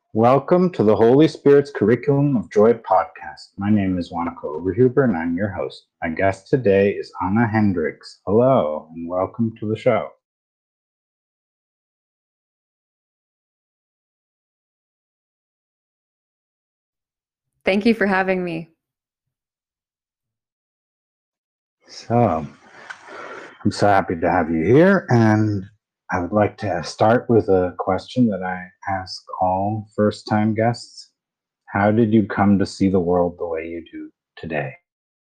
Welcome to the Holy Spirit's Curriculum of Joy podcast. My name is Wanako Overhuber and I'm your host. My guest today is Anna Hendricks. Hello and welcome to the show. Thank you for having me. So, I'm so happy to have you here, and I would like to start with a question that I ask all first-time guests. How did you come to see the world the way you do today?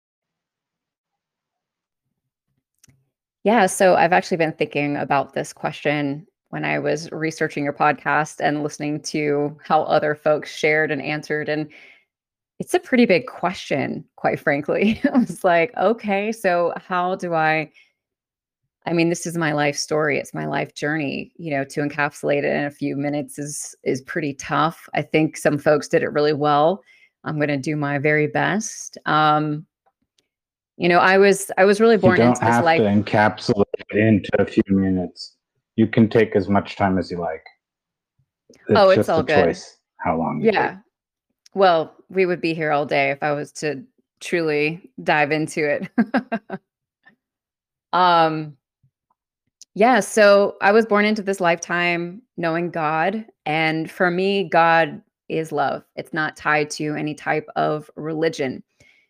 Yeah, so I've actually been thinking about this question when I was researching your podcast and listening to how other folks shared and answered. And it's a pretty big question, quite frankly. I was like, okay, so how do I mean, this is my life story. It's my life journey. To encapsulate it in a few minutes is pretty tough. I think some folks did it really well. I'm going to do my very best. I was really You born don't into this have to life. encapsulate it into a few minutes. You can take as much time as you like. Oh, It's it's just all a good. choice how long you take. Yeah. Well, we would be here all day if I was to truly dive into it. Um, yeah, so I was born into this lifetime knowing God, and for me, God is love. It's not tied to any type of religion.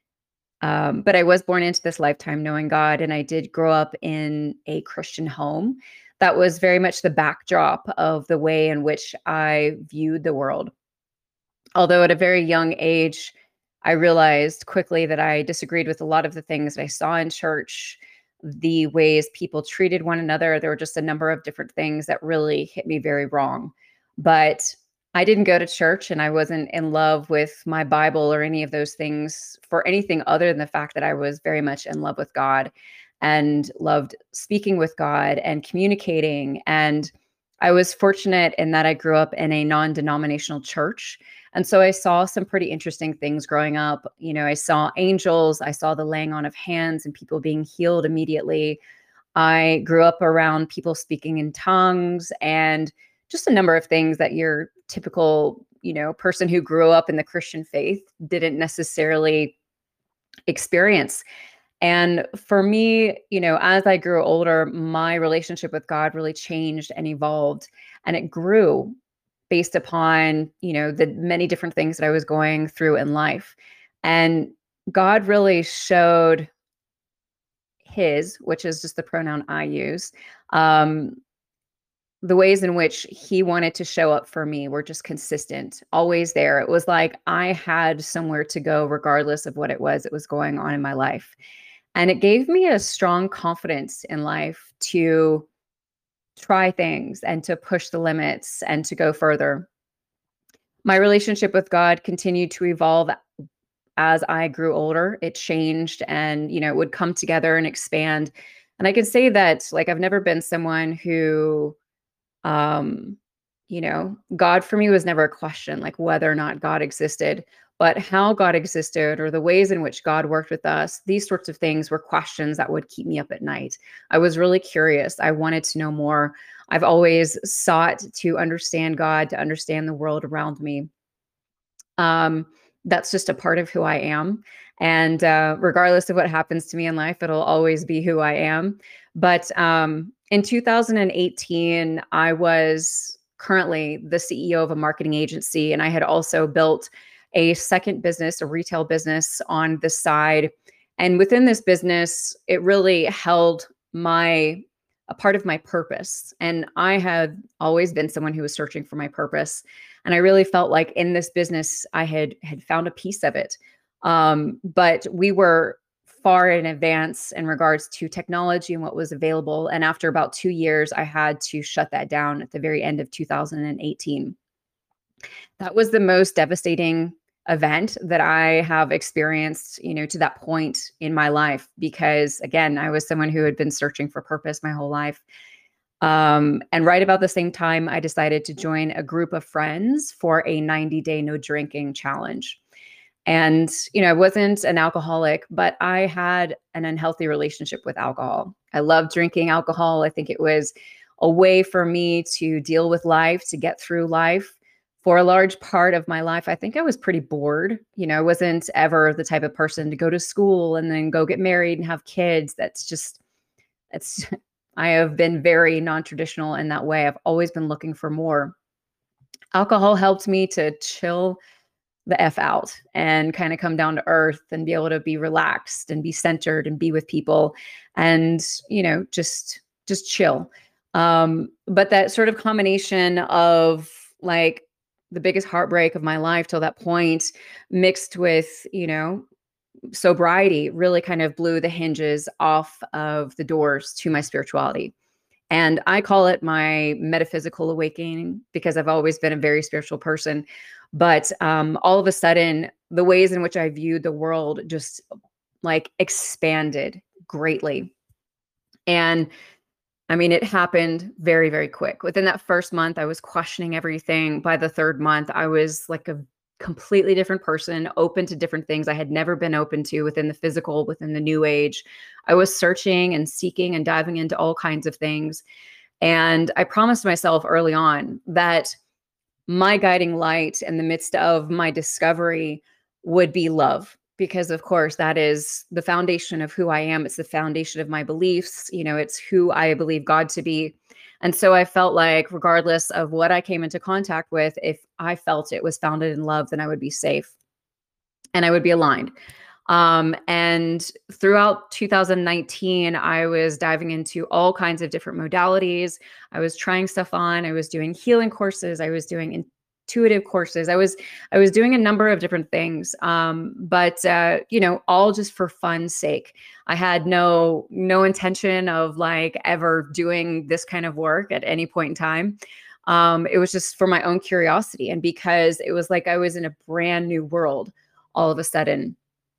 But I was born into this lifetime knowing God, and I did grow up in a Christian home. That was very much the backdrop of the way in which I viewed the world. Although at a very young age, I realized quickly that I disagreed with a lot of the things that I saw in church, the ways people treated one another. There were just a number of different things that really hit me very wrong. But I didn't go to church and I wasn't in love with my Bible or any of those things for anything other than the fact that I was very much in love with God and loved speaking with God and communicating. And I was fortunate in that I grew up in a non-denominational church. And so I saw some pretty interesting things growing up. I saw angels, I saw the laying on of hands and people being healed immediately. I grew up around people speaking in tongues and just a number of things that your typical, person who grew up in the Christian faith didn't necessarily experience. And for me, as I grew older, my relationship with God really changed and evolved, and it grew based upon, the many different things that I was going through in life. And God really showed which is just the pronoun I use, um, the ways in which he wanted to show up for me were just consistent, always there. It was like I had somewhere to go, regardless of what it was that was going on in my life. And it gave me a strong confidence in life to try things and to push the limits and to go further. My relationship with God continued to evolve as I grew older. It changed and, it would come together and expand. And I can say that, like, I've never been someone who, um, God for me was never a question, like whether or not God existed, but how God existed or the ways in which God worked with us. These sorts of things were questions that would keep me up at night. I was really curious. I wanted to know more. I've always sought to understand God, to understand the world around me. Um, that's just a part of who I am. And regardless of what happens to me in life, it'll always be who I am. But in 2018, I was currently the CEO of a marketing agency, and I had also built a second business, a retail business on the side. And within this business, it really held a part of my purpose. And I had always been someone who was searching for my purpose. And I really felt like in this business, I had found a piece of it. But we were far in advance in regards to technology and what was available. And after about 2 years, I had to shut that down at the very end of 2018. That was the most devastating event that I have experienced, to that point in my life, because again, I was someone who had been searching for purpose my whole life. And right about the same time, I decided to join a group of friends for a 90-day no drinking challenge. And, I wasn't an alcoholic, but I had an unhealthy relationship with alcohol. I loved drinking alcohol. I think it was a way for me to deal with life, to get through life for a large part of my life, I think I was pretty bored. I wasn't ever the type of person to go to school and then go get married and have kids. That's I have been very non-traditional in that way. I've always been looking for more. Alcohol helped me to chill the F out and kind of come down to earth and be able to be relaxed and be centered and be with people and, just chill. But that sort of combination of like the biggest heartbreak of my life till that point mixed with, sobriety really kind of blew the hinges off of the doors to my spirituality. And I call it my metaphysical awakening because I've always been a very spiritual person. But all of a sudden, the ways in which I viewed the world just like expanded greatly. And I mean, it happened very, very quick. Within that first month, I was questioning everything. By the third month, I was like a completely different person, open to different things I had never been open to within the physical, within the new age. I was searching and seeking and diving into all kinds of things. And I promised myself early on that my guiding light in the midst of my discovery would be love. Because of course, that is the foundation of who I am. It's the foundation of my beliefs. It's who I believe God to be. And so I felt like regardless of what I came into contact with, if I felt it was founded in love, then I would be safe and I would be aligned. And throughout 2019, I was diving into all kinds of different modalities. I was trying stuff on. I was doing healing courses. I was doing intuitive courses. I was doing a number of different things, but all just for fun's sake. I had no intention of like ever doing this kind of work at any point in time. It was just for my own curiosity, and because it was like I was in a brand new world all of a sudden.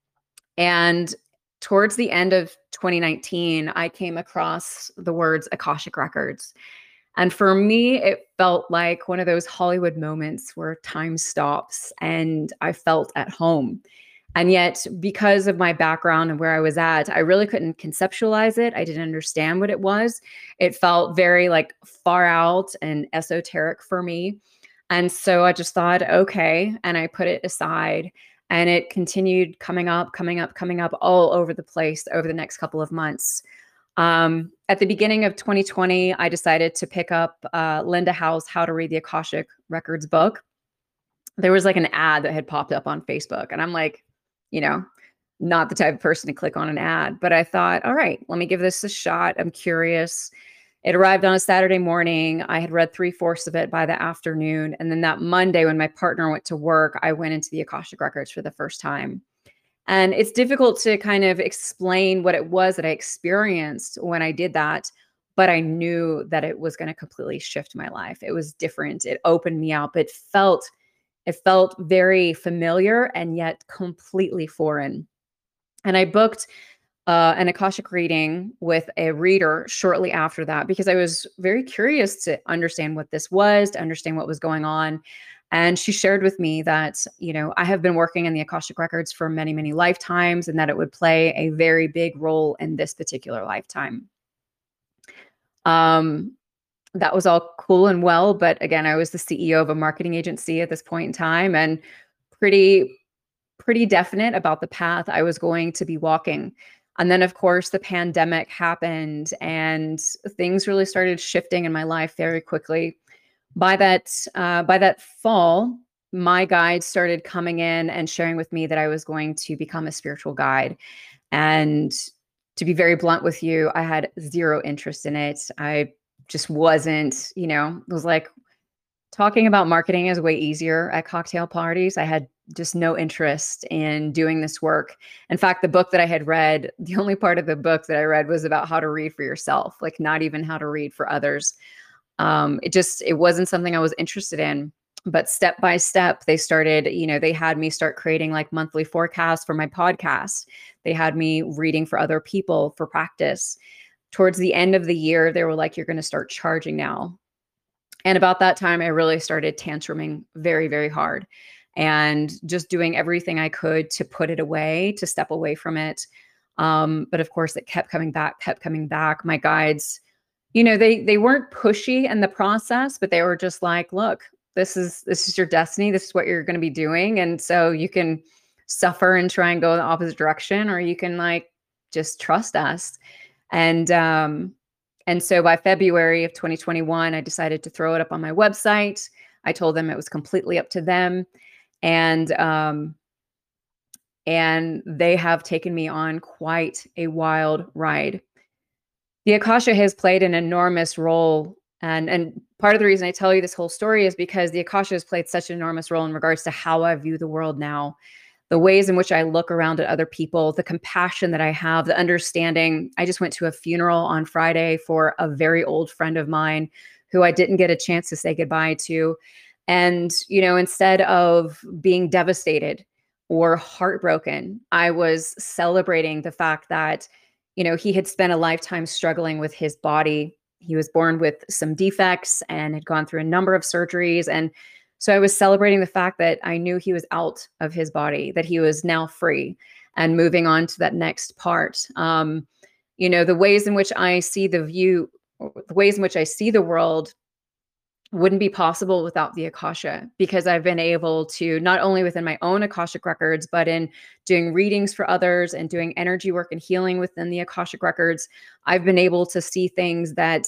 And towards the end of 2019, I came across the words Akashic Records. And for me, it felt like one of those Hollywood moments where time stops and I felt at home. And yet, because of my background and where I was at, I really couldn't conceptualize it. I didn't understand what it was. It felt very like far out and esoteric for me. And so I just thought, okay. And I put it aside. And it continued coming up all over the place over the next couple of months. At the beginning of 2020, I decided to pick up Linda Howe's How to Read the Akashic Records book. There was like an ad that had popped up on Facebook. And I'm like, not the type of person to click on an ad. But I thought, all right, let me give this a shot. I'm curious. It arrived on a Saturday morning. I had read 3/4 of it by the afternoon. And then that Monday, when my partner went to work, I went into the Akashic Records for the first time. And it's difficult to kind of explain what it was that I experienced when I did that, but I knew that it was going to completely shift my life. It was different. It opened me up. It felt very familiar and yet completely foreign. And I booked an Akashic reading with a reader shortly after that because I was very curious to understand what this was, to understand what was going on. And she shared with me that, I have been working in the Akashic Records for many, many lifetimes, and that it would play a very big role in this particular lifetime. That was all cool and well, but again, I was the CEO of a marketing agency at this point in time, and pretty definite about the path I was going to be walking. And then, of course, the pandemic happened, and things really started shifting in my life very quickly. By that fall, my guides started coming in and sharing with me that I was going to become a spiritual guide. And to be very blunt with you, I had zero interest in it. I just wasn't, it was like talking about marketing is way easier at cocktail parties. I had just no interest in doing this work. In fact, the book that I had read, the only part of the book that I read was about how to read for yourself, like not even how to read for others. It wasn't something I was interested in. But step by step, they started, they had me start creating like monthly forecasts for my podcast. They had me reading for other people for practice. Towards the end of the year, they were like, you're going to start charging now. And about that time, I really started tantruming very, very hard and just doing everything I could to put it away, to step away from it. But of course, it kept coming back. My guides, they weren't pushy in the process, but they were just like, look, this is your destiny. This is what you're going to be doing. And so you can suffer and try and go in the opposite direction, or you can like just trust us. And so by February of 2021, I decided to throw it up on my website. I told them it was completely up to them. And they have taken me on quite a wild ride. The Akasha has played an enormous role. And part of the reason I tell you this whole story is because the Akasha has played such an enormous role in regards to how I view the world now, the ways in which I look around at other people, the compassion that I have, the understanding. I just went to a funeral on Friday for a very old friend of mine who I didn't get a chance to say goodbye to. And, instead of being devastated or heartbroken, I was celebrating the fact that, he had spent a lifetime struggling with his body. He was born with some defects and had gone through a number of surgeries. And so I was celebrating the fact that I knew he was out of his body, that he was now free and moving on to that next part. The ways in which I see the ways in which I see the world wouldn't be possible without the Akasha, because I've been able to, not only within my own Akashic records, but in doing readings for others and doing energy work and healing within the Akashic records, I've been able to see things that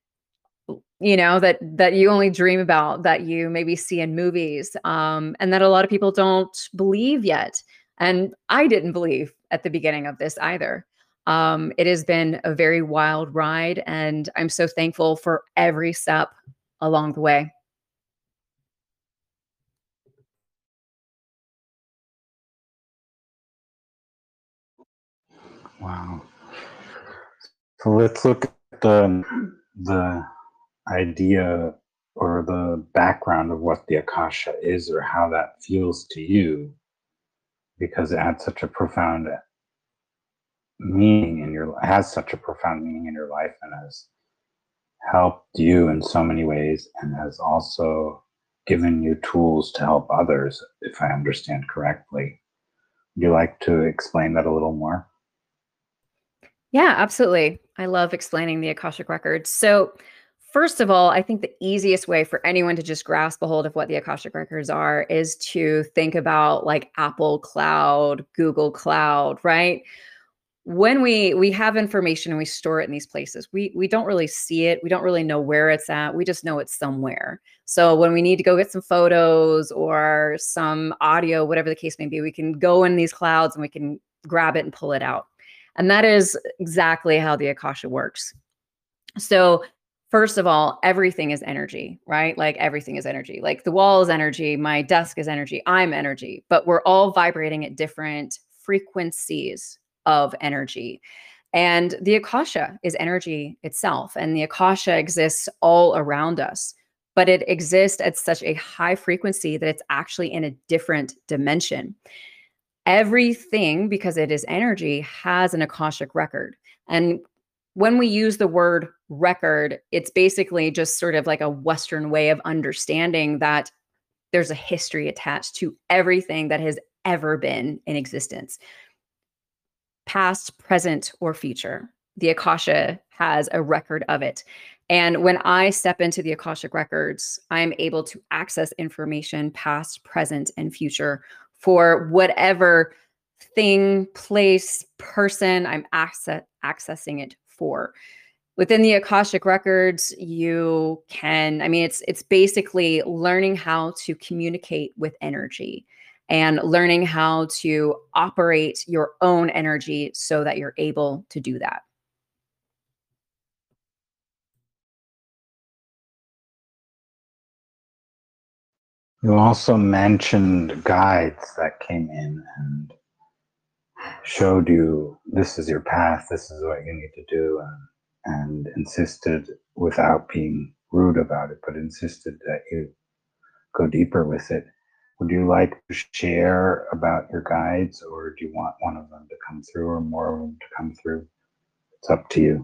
that you only dream about, that you maybe see in movies, and that a lot of people don't believe yet. And I didn't believe at the beginning of this either. It has been a very wild ride, and I'm so thankful for every step along the way. Wow. So let's look at the idea or the background of what the Akasha is, or how that feels to you, because it had such a profound meaning in your has such a profound meaning in your life, and has helped you in so many ways, and has also given you tools to help others, if I understand correctly. Would you like to explain that a little more? Yeah, absolutely. I love explaining the Akashic records. So, first of all, I think the easiest way for anyone to just grasp a hold of what the Akashic records are is to think about like Apple Cloud, Google Cloud, right? When we have information and we store it in these places, we don't really see it. We don't really know where it's at. We just know it's somewhere. So when we need to go get some photos or some audio, whatever the case may be, we can go in these clouds and we can grab it and pull it out. And that is exactly how the Akasha works. So first of all, everything is energy, right? Like everything is energy. Like the wall is energy, my desk is energy, I'm energy, but we're all vibrating at different frequencies of energy. And the Akasha is energy itself. And the Akasha exists all around us, but it exists at such a high frequency that it's actually in a different dimension. Everything, because it is energy, has an Akashic record. And when we use the word record, it's basically just sort of like a Western way of understanding that there's a history attached to everything that has ever been in existence, past, present, or future. The Akasha has a record of it. And when I step into the Akashic records, I'm able to access information past, present, and future for whatever thing, place, person I'm accessing it for. Within the Akashic records, you can, I mean, it's basically learning how to communicate with energy and learning how to operate your own energy so that you're able to do that. You also mentioned guides that came in and showed you this is your path, this is what you need to do, and insisted, without being rude about it, but insisted that you go deeper with it. Would you like to share about your guides, or do you want one of them to come through, or more of them to come through? It's up to you.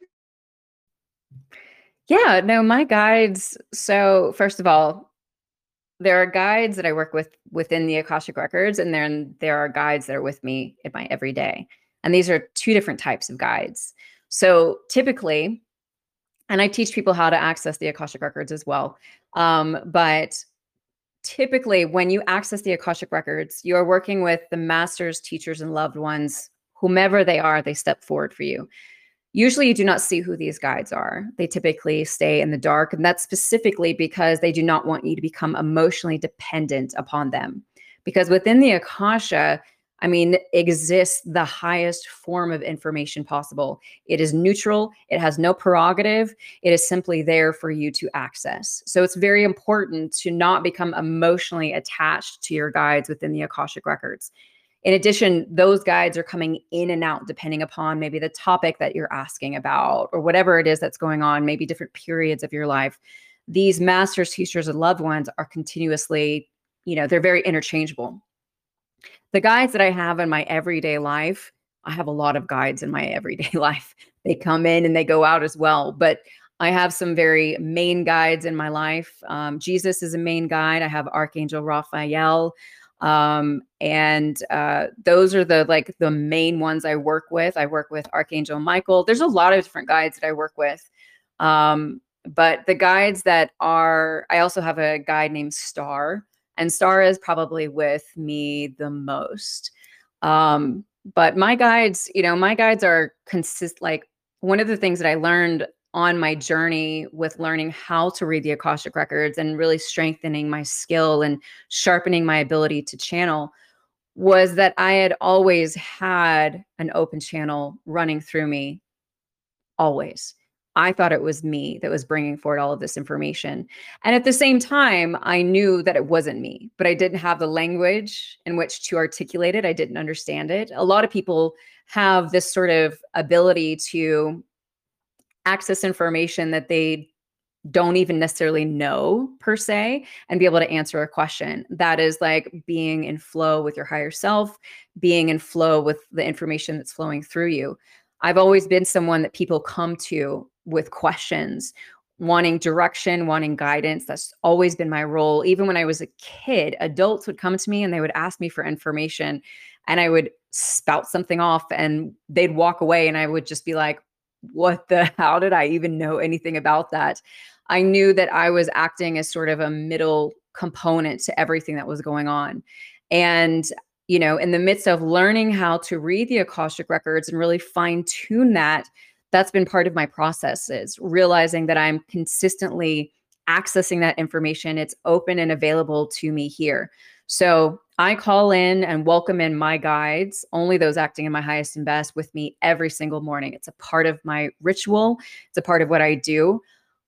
Yeah, no, my guides. So, first of all, there are guides that I work with within the Akashic records, and then there are guides that are with me in my everyday. And these are two different types of guides. So, typically, And I teach people how to access the Akashic records as well. But typically, when you access the Akashic records, you are working with the masters, teachers, and loved ones, whomever they are, they step forward for you. Usually, you do not see who these guides are. They typically stay in the dark. And that's specifically because they do not want you to become emotionally dependent upon them. Because within the Akasha, I mean, exists the highest form of information possible. It is neutral, it has no prerogative, it is simply there for you to access. So it's very important to not become emotionally attached to your guides within the Akashic records. In addition, those guides are coming in and out depending upon maybe the topic that you're asking about or whatever it is that's going on, maybe different periods of your life. These masters, teachers, and loved ones are continuously, they're very interchangeable. The guides that I have in my everyday life, I have a lot of guides in my everyday life. They come in and they go out as well. But I have some very main guides in my life. Jesus is a main guide. I have Archangel Raphael. And those are the main ones I work with. I work with Archangel Michael. There's a lot of different guides that I work with. But the guides I also have a guide named Star, and Star is probably with me the most. But my guides, my guides are like one of the things that I learned on my journey with learning how to read the Akashic records and really strengthening my skill and sharpening my ability to channel was that I had always had an open channel running through me, always. I thought it was me that was bringing forward all of this information. And at the same time, I knew that it wasn't me, but I didn't have the language in which to articulate it. I didn't understand it. A lot of people have this sort of ability to access information that they don't even necessarily know per se and be able to answer a question. That is like being in flow with your higher self, being in flow with the information that's flowing through you. I've always been someone that people come to with questions, wanting direction, wanting guidance. That's always been my role. Even when I was a kid, adults would come to me and they would ask me for information, and I would spout something off and they'd walk away and I would just be like, how did I even know anything about that? I knew that I was acting as sort of a middle component to everything that was going on. And, in the midst of learning how to read the Akashic records and really fine tune that, that's been part of my processes, realizing that I'm consistently accessing that information. It's open and available to me here. So I call in and welcome in my guides, only those acting in my highest and best, with me every single morning. It's a part of my ritual. It's a part of what I do.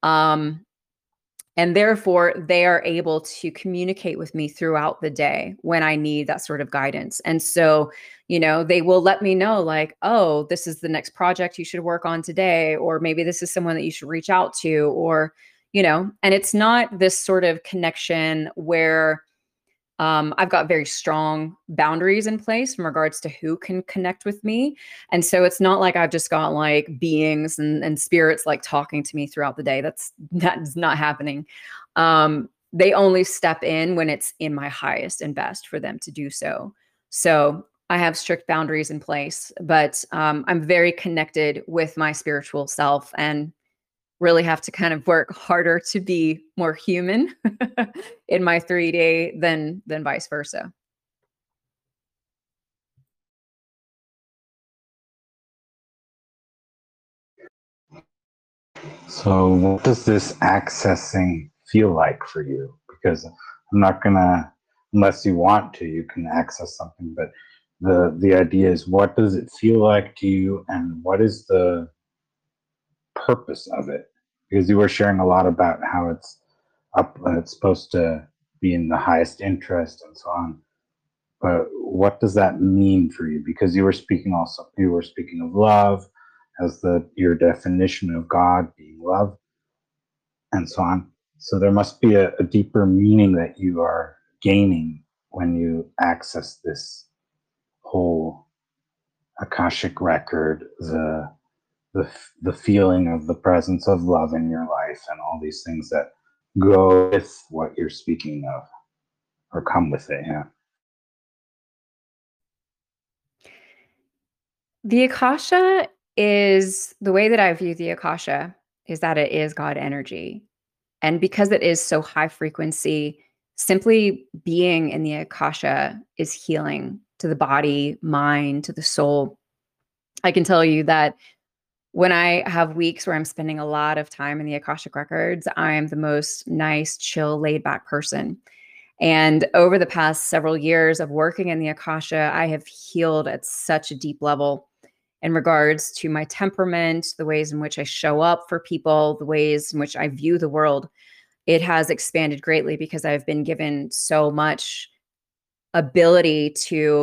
And therefore, they are able to communicate with me throughout the day when I need that sort of guidance. And so, they will let me know, like, oh, this is the next project you should work on today, or maybe this is someone that you should reach out to, or, and it's not this sort of connection where I've got very strong boundaries in place in regards to who can connect with me. And so it's not like I've just got like beings and spirits like talking to me throughout the day. That's not happening. They only step in when it's in my highest and best for them to do so. So I have strict boundaries in place, but I'm very connected with my spiritual self and really have to kind of work harder to be more human in my 3D than vice versa. So, what does this accessing feel like for you? Because I'm not gonna, unless you want to, you can access something. But the idea is, what does it feel like to you, and what is the purpose of it? Because you were sharing a lot about how it's supposed to be in the highest interest and so on. But what does that mean for you? Because you were speaking of love as your definition of God being love and so on. So there must be a deeper meaning that you are gaining when you access this whole Akashic record, the feeling of the presence of love in your life, and all these things that go with what you're speaking of or come with it. Yeah. The Akasha is the way that I view the Akasha is that it is God energy. And because it is so high frequency, simply being in the Akasha is healing to the body, mind, to the soul. I can tell you that when I have weeks where I'm spending a lot of time in the Akashic Records, I am the most nice, chill, laid back person. And over the past several years of working in the Akasha, I have healed at such a deep level in regards to my temperament, the ways in which I show up for people, the ways in which I view the world. It has expanded greatly because I've been given so much ability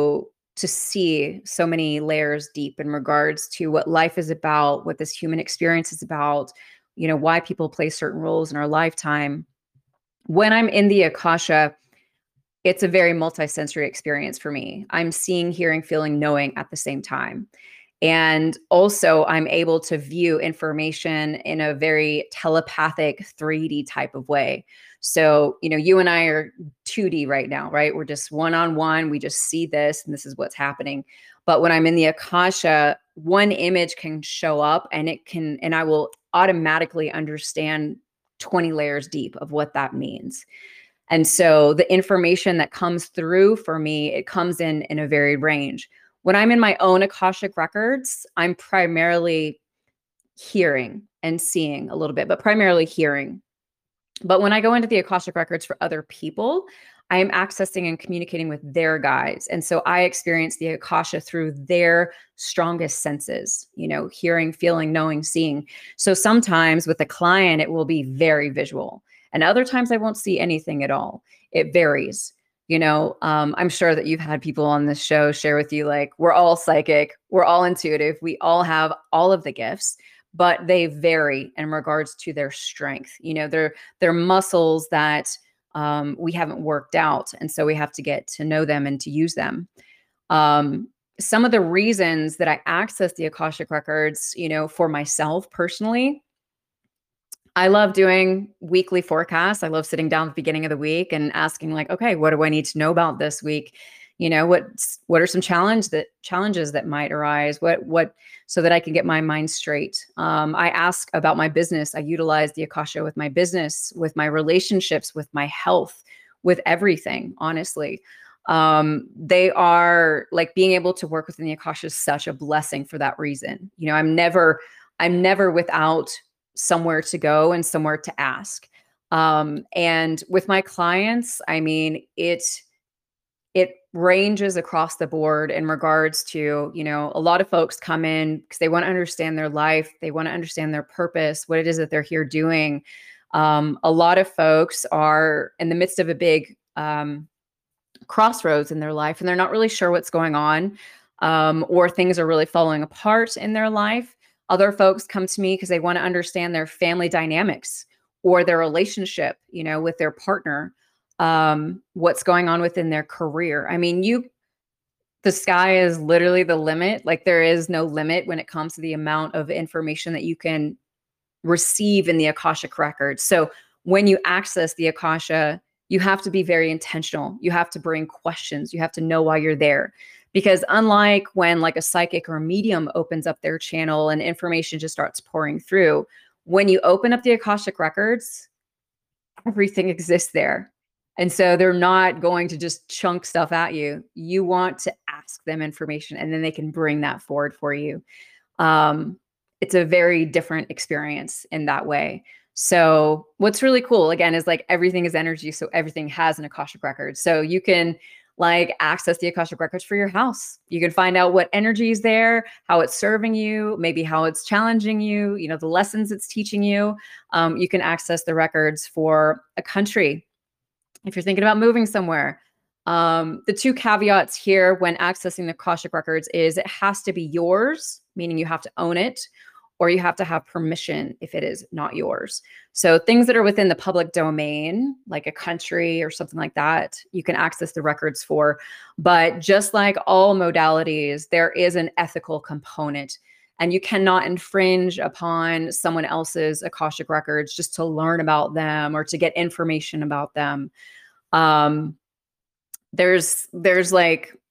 to see so many layers deep in regards to what life is about, what this human experience is about, why people play certain roles in our lifetime. When I'm in the Akasha, it's a very multisensory experience for me. I'm seeing, hearing, feeling, knowing at the same time. And also, I'm able to view information in a very telepathic 3D type of way. So, you and I are 2D right now, right? We're just one on one. We just see this and this is what's happening. But when I'm in the Akasha, one image can show up and I will automatically understand 20 layers deep of what that means. And so the information that comes through for me, it comes in a varied range. When I'm in my own Akashic records, I'm primarily hearing and seeing a little bit, but primarily hearing. But when I go into the Akashic records for other people, I am accessing and communicating with their guides. And so I experience the Akasha through their strongest senses, hearing, feeling, knowing, seeing. So sometimes with a client, it will be very visual. And other times I won't see anything at all. It varies. I'm sure that you've had people on this show share with you, like, we're all psychic, we're all intuitive, we all have all of the gifts, but they vary in regards to their strength. They're muscles that we haven't worked out. And so we have to get to know them and to use them. Some of the reasons that I access the Akashic records, for myself personally, I love doing weekly forecasts. I love sitting down at the beginning of the week and asking, like, okay, what do I need to know about this week? What are some challenges that might arise? What so that I can get my mind straight. I ask about my business. I utilize the Akasha with my business, with my relationships, with my health, with everything, honestly. They are like, being able to work within the Akasha is such a blessing for that reason. I'm never without somewhere to go and somewhere to ask. And with my clients, I mean, it ranges across the board in regards to, a lot of folks come in because they want to understand their life. They want to understand their purpose, what it is that they're here doing. A lot of folks are in the midst of a big crossroads in their life, and they're not really sure what's going on, or things are really falling apart in their life. Other folks come to me because they want to understand their family dynamics or their relationship, with their partner, what's going on within their career. I mean, the sky is literally the limit. Like, there is no limit when it comes to the amount of information that you can receive in the Akashic records. So when you access the Akasha, you have to be very intentional. You have to bring questions. You have to know why you're there. Because unlike when, like, a psychic or a medium opens up their channel and information just starts pouring through, when you open up the Akashic records, everything exists there. And so they're not going to just chunk stuff at you. You want to ask them information, and then they can bring that forward for you. It's a very different experience in that way. So what's really cool, again, is like, everything is energy. So everything has an Akashic record. So you can, like, access the Akashic records for your house. You can find out what energy is there, how it's serving you, maybe how it's challenging you, the lessons it's teaching you. You can access the records for a country if you're thinking about moving somewhere. The two caveats here when accessing the Akashic records is it has to be yours, meaning you have to own it, or you have to have permission if it is not yours. So things that are within the public domain, like a country or something like that, you can access the records for. But just like all modalities, there is an ethical component, and you cannot infringe upon someone else's Akashic records just to learn about them or to get information about them. There's like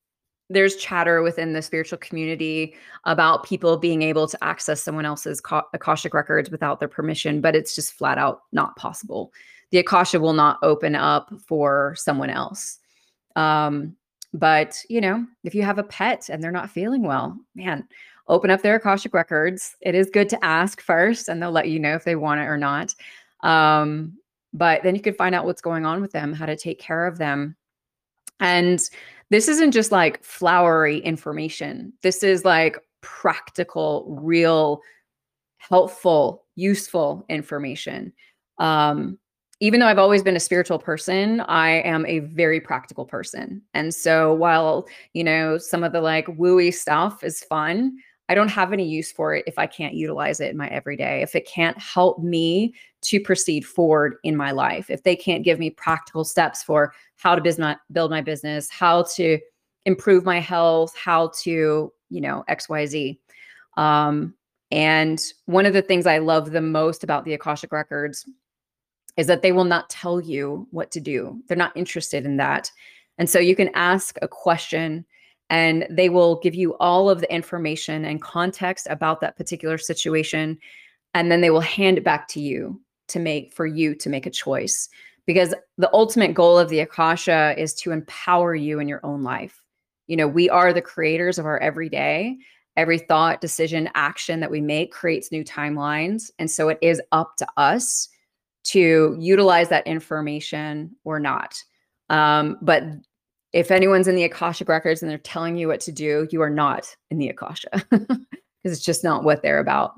there's chatter within the spiritual community about people being able to access someone else's Akashic records without their permission, but it's just flat out not possible. The Akasha will not open up for someone else. But if you have a pet and they're not feeling well, man, open up their Akashic records. It is good to ask first, and they'll let you know if they want it or not. But then you can find out what's going on with them, how to take care of them. And this isn't just like flowery information. This is like practical, real, helpful, useful information. Even though I've always been a spiritual person, I am a very practical person. And so while, some of the like wooey stuff is fun, I don't have any use for it if I can't utilize it in my everyday, if it can't help me to proceed forward in my life, if they can't give me practical steps for how to build my business, how to improve my health, how to, XYZ. And one of the things I love the most about the Akashic records is that they will not tell you what to do. They're not interested in that. And so you can ask a question and they will give you all of the information and context about that particular situation. And then they will hand it back to you to make a choice. Because the ultimate goal of the Akasha is to empower you in your own life. We are the creators of our everyday. Every thought, decision, action that we make creates new timelines. And so it is up to us to utilize that information or not. But if anyone's in the Akashic records and they're telling you what to do, you are not in the Akasha because it's just not what they're about.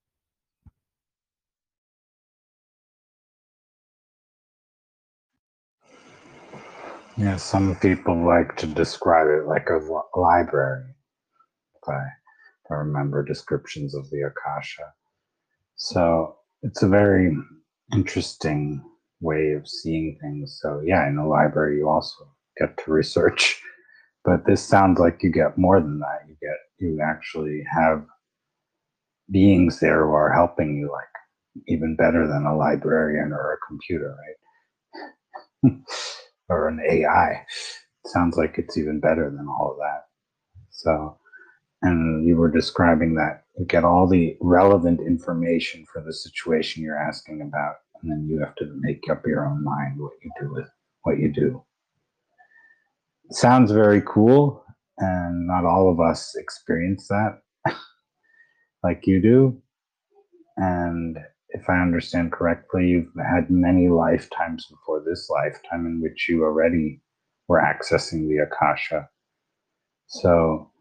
Yeah, some people like to describe it like a library, if I remember descriptions of the Akasha. So it's a very interesting way of seeing things. So yeah, in a library you also get to research, but this sounds like you get more than that. You actually have beings there who are helping you, like even better than a librarian or a computer, right? Or an AI. It sounds like it's even better than all of that. So, and you were describing that you get all the relevant information for the situation you're asking about, and then you have to make up your own mind what you do with what you do. It sounds very cool, and not all of us experience that like you do. And if I understand correctly, you've had many lifetimes before this lifetime in which you already were accessing the Akasha. So,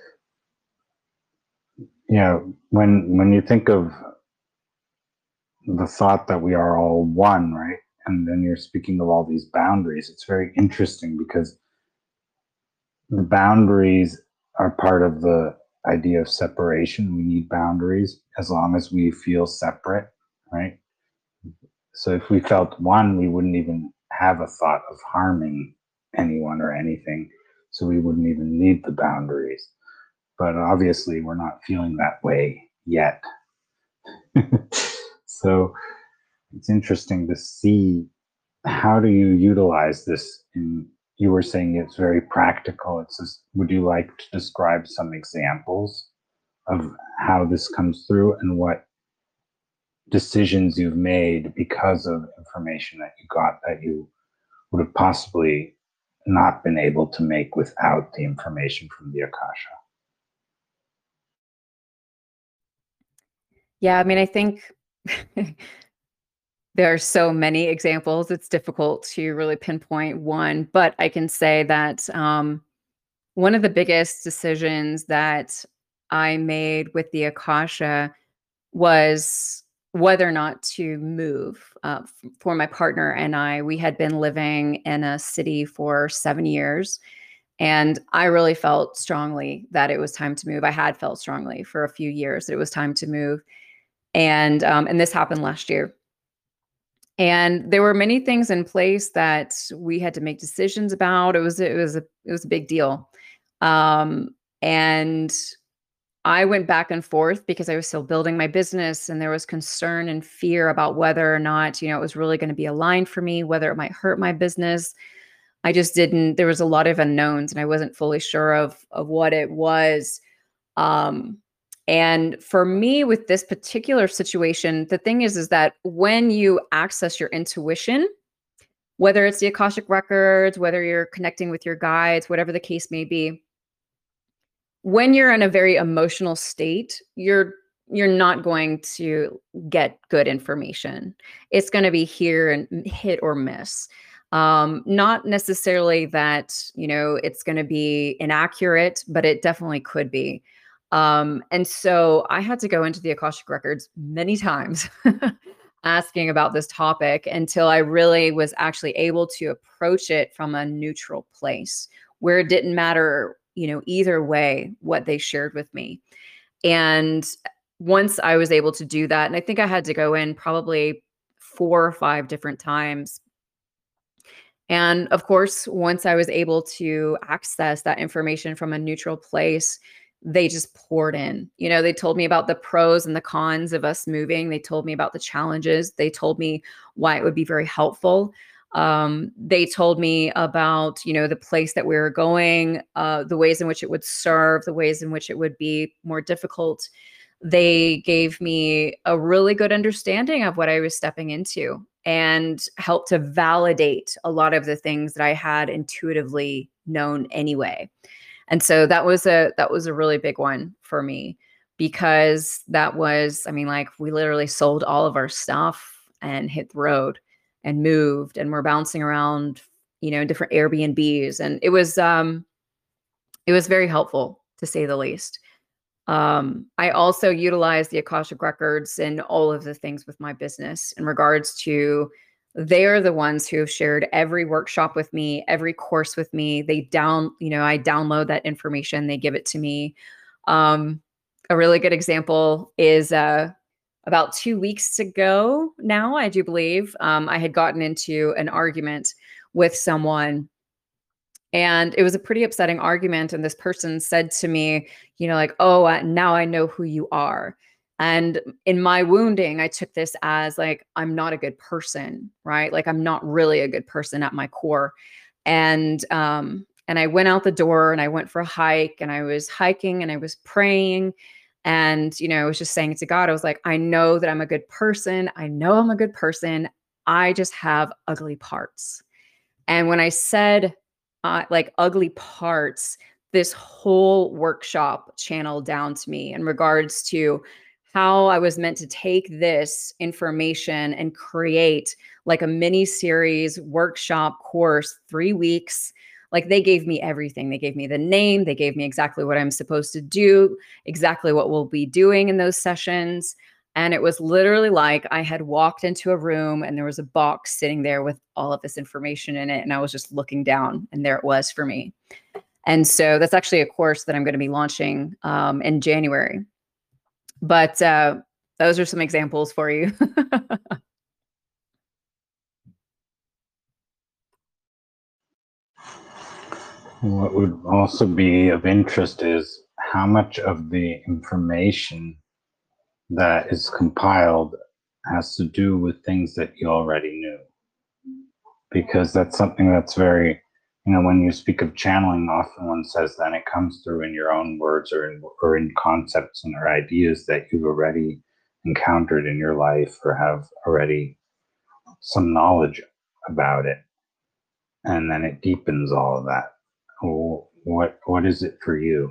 when you think of the thought that we are all one, right? And then you're speaking of all these boundaries, it's very interesting because the boundaries are part of the idea of separation. We need boundaries as long as we feel separate, right? So if we felt one, we wouldn't even have a thought of harming anyone or anything. So we wouldn't even need the boundaries. But obviously, we're not feeling that way yet. So it's interesting to see, how do you utilize this you were saying it's very practical. Would you like to describe some examples of how this comes through and what decisions you've made because of information that you got that you would have possibly not been able to make without the information from the Akasha? Yeah, I mean, I think there are so many examples. It's difficult to really pinpoint one, but I can say that one of the biggest decisions that I made with the Akasha was whether or not to move. For my partner and I, we had been living in a city for 7 years, and I really felt strongly that it was time to move. I had felt strongly for a few years that it was time to move, and this happened last year. And there were many things in place that we had to make decisions about. It was a big deal, and I went back and forth because I was still building my business, and there was concern and fear about whether or not, it was really going to be aligned for me, whether it might hurt my business. I just didn't, there was a lot of unknowns and I wasn't fully sure of what it was. Um, and for me with this particular situation, the thing is that when you access your intuition, whether it's the Akashic records, whether you're connecting with your guides, whatever the case may be, when you're in a very emotional state, you're not going to get good information. It's going to be here and hit or miss. Not necessarily that, it's going to be inaccurate, but it definitely could be. And so I had to go into the Akashic records many times asking about this topic until I really was actually able to approach it from a neutral place where it didn't matter, either way what they shared with me. And once I was able to do that, and I think I had to go in probably 4 or 5 different times. And of course, once I was able to access that information from a neutral place, they just poured in. They told me about the pros and the cons of us moving. They told me about the challenges. They told me why it would be very helpful. They told me about, the place that we were going, the ways in which it would serve, the ways in which it would be more difficult. They gave me a really good understanding of what I was stepping into and helped to validate a lot of the things that I had intuitively known anyway. And so that was a really big one for me because that was, I mean, like we literally sold all of our stuff and hit the road and moved and we're bouncing around, in different Airbnbs. And it was very helpful to say the least. I also utilize the Akashic records in all of the things with my business in regards to they're the ones who have shared every workshop with me, every course with me. I download that information, they give it to me. A really good example is about 2 weeks ago now, I do believe, I had gotten into an argument with someone and it was a pretty upsetting argument. And this person said to me, like, oh, now I know who you are. And in my wounding, I took this as like, I'm not a good person, right? Like, I'm not really a good person at my core. And I went out the door and I went for a hike and I was hiking and I was praying. And, I was just saying to God, I was like, I know that I'm a good person. I know I'm a good person. I just have ugly parts. And when I said, like ugly parts, this whole workshop channeled down to me in regards to how I was meant to take this information and create like a mini series workshop course, 3 weeks. Like they gave me everything. They gave me the name. They gave me exactly what I'm supposed to do, exactly what we'll be doing in those sessions. And it was literally like I had walked into a room and there was a box sitting there with all of this information in it. And I was just looking down and there it was for me. And so that's actually a course that I'm going to be launching in January. But those are some examples for you. What would also be of interest is how much of the information that is compiled has to do with things that you already knew. Because that's something that's very, when you speak of channeling, often one says that it comes through in your own words or in concepts and or ideas that you've already encountered in your life or have already some knowledge about it. And then it deepens all of that. What is it for you?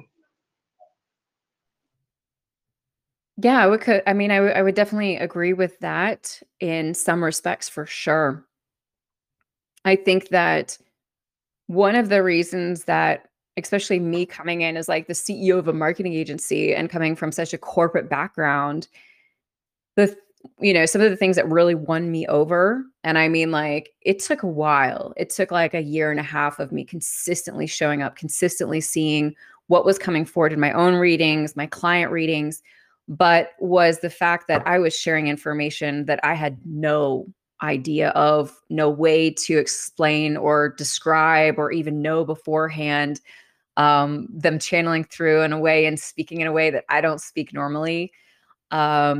Yeah, I would definitely agree with that in some respects for sure. I think that one of the reasons that, especially me coming in as like the CEO of a marketing agency and coming from such a corporate background, some of the things that really won me over, and I mean, like, it took a while. It took like a year and a half of me consistently showing up, consistently seeing what was coming forward in my own readings, my client readings, but was the fact that I was sharing information that I had no idea of, no way to explain or describe or even know beforehand. Them channeling through in a way and speaking in a way that I don't speak normally.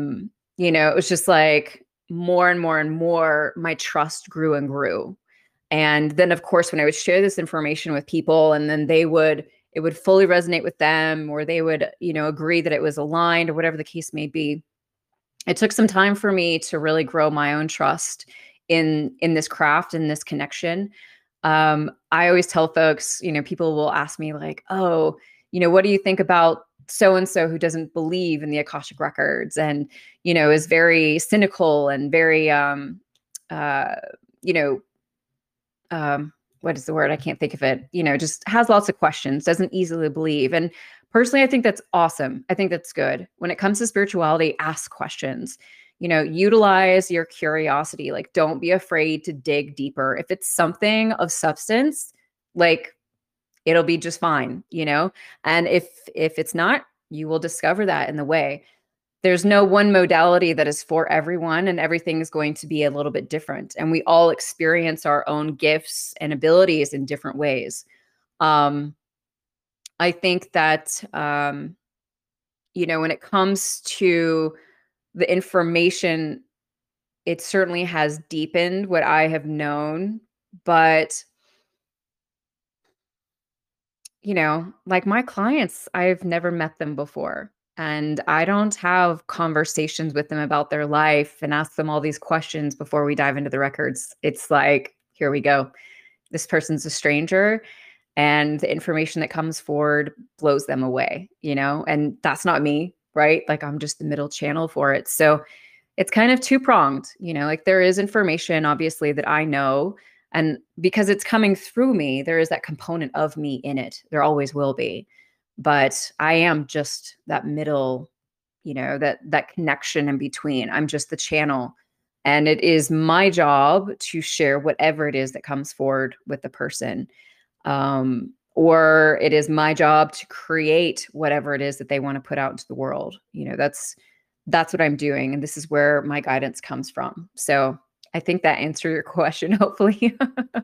It was just like more and more and more, my trust grew and grew. And then, of course, when I would share this information with people, and then it would fully resonate with them, or they would, agree that it was aligned, or whatever the case may be. It took some time for me to really grow my own trust in this craft and this connection. I always tell folks, people will ask me like, oh, what do you think about so and so who doesn't believe in the Akashic records, and is very cynical and very you know what is the word? I can't think of it. Just has lots of questions, doesn't easily believe. And personally, I think that's awesome. I think that's good. When it comes to spirituality, ask questions. Utilize your curiosity. Like, don't be afraid to dig deeper. If it's something of substance, like, it'll be just fine, And if it's not, you will discover that in the way. There's no one modality that is for everyone, and everything is going to be a little bit different. And we all experience our own gifts and abilities in different ways. I think that, when it comes to the information, it certainly has deepened what I have known, but like my clients, I've never met them before. And I don't have conversations with them about their life and ask them all these questions before we dive into the records. It's like, here we go. This person's a stranger, and the information that comes forward blows them away, and that's not me, right? Like, I'm just the middle channel for it. So it's kind of two-pronged, like there is information obviously that I know, and because it's coming through me, there is that component of me in it. There always will be. But I am just that middle, that connection in between. I'm just the channel. And it is my job to share whatever it is that comes forward with the person. Or it is my job to create whatever it is that they want to put out into the world. That's what I'm doing. And this is where my guidance comes from. So I think that answered your question, hopefully.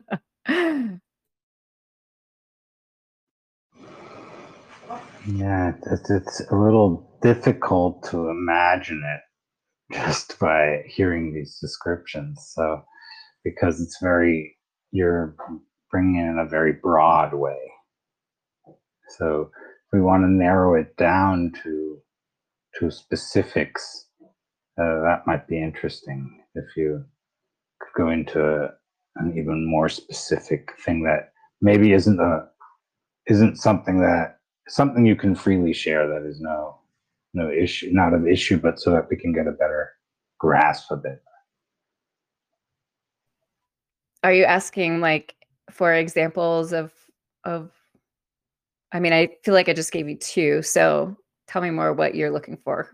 Yeah, it's a little difficult to imagine it just by hearing these descriptions. So, because you're bringing it in a very broad way. So, if we want to narrow it down to specifics, that might be interesting if you could go into an even more specific thing that maybe isn't something you can freely share, that is no issue, not an issue, but so that we can get a better grasp of it. Are you asking like for examples of I mean, I feel like I just gave you two, so tell me more what you're looking for.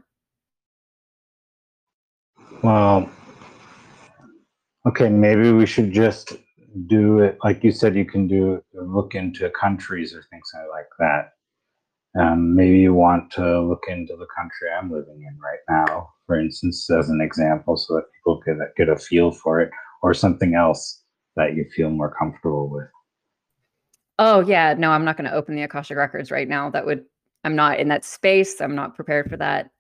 Well, okay, maybe we should just do it like you said. You can look into countries or things like that. Maybe you want to look into the country I'm living in right now, for instance, as an example, so that people can get a feel for it, or something else that you feel more comfortable with. Oh yeah, no, I'm not going to open the Akashic records right now. I'm not in that space. I'm not prepared for that.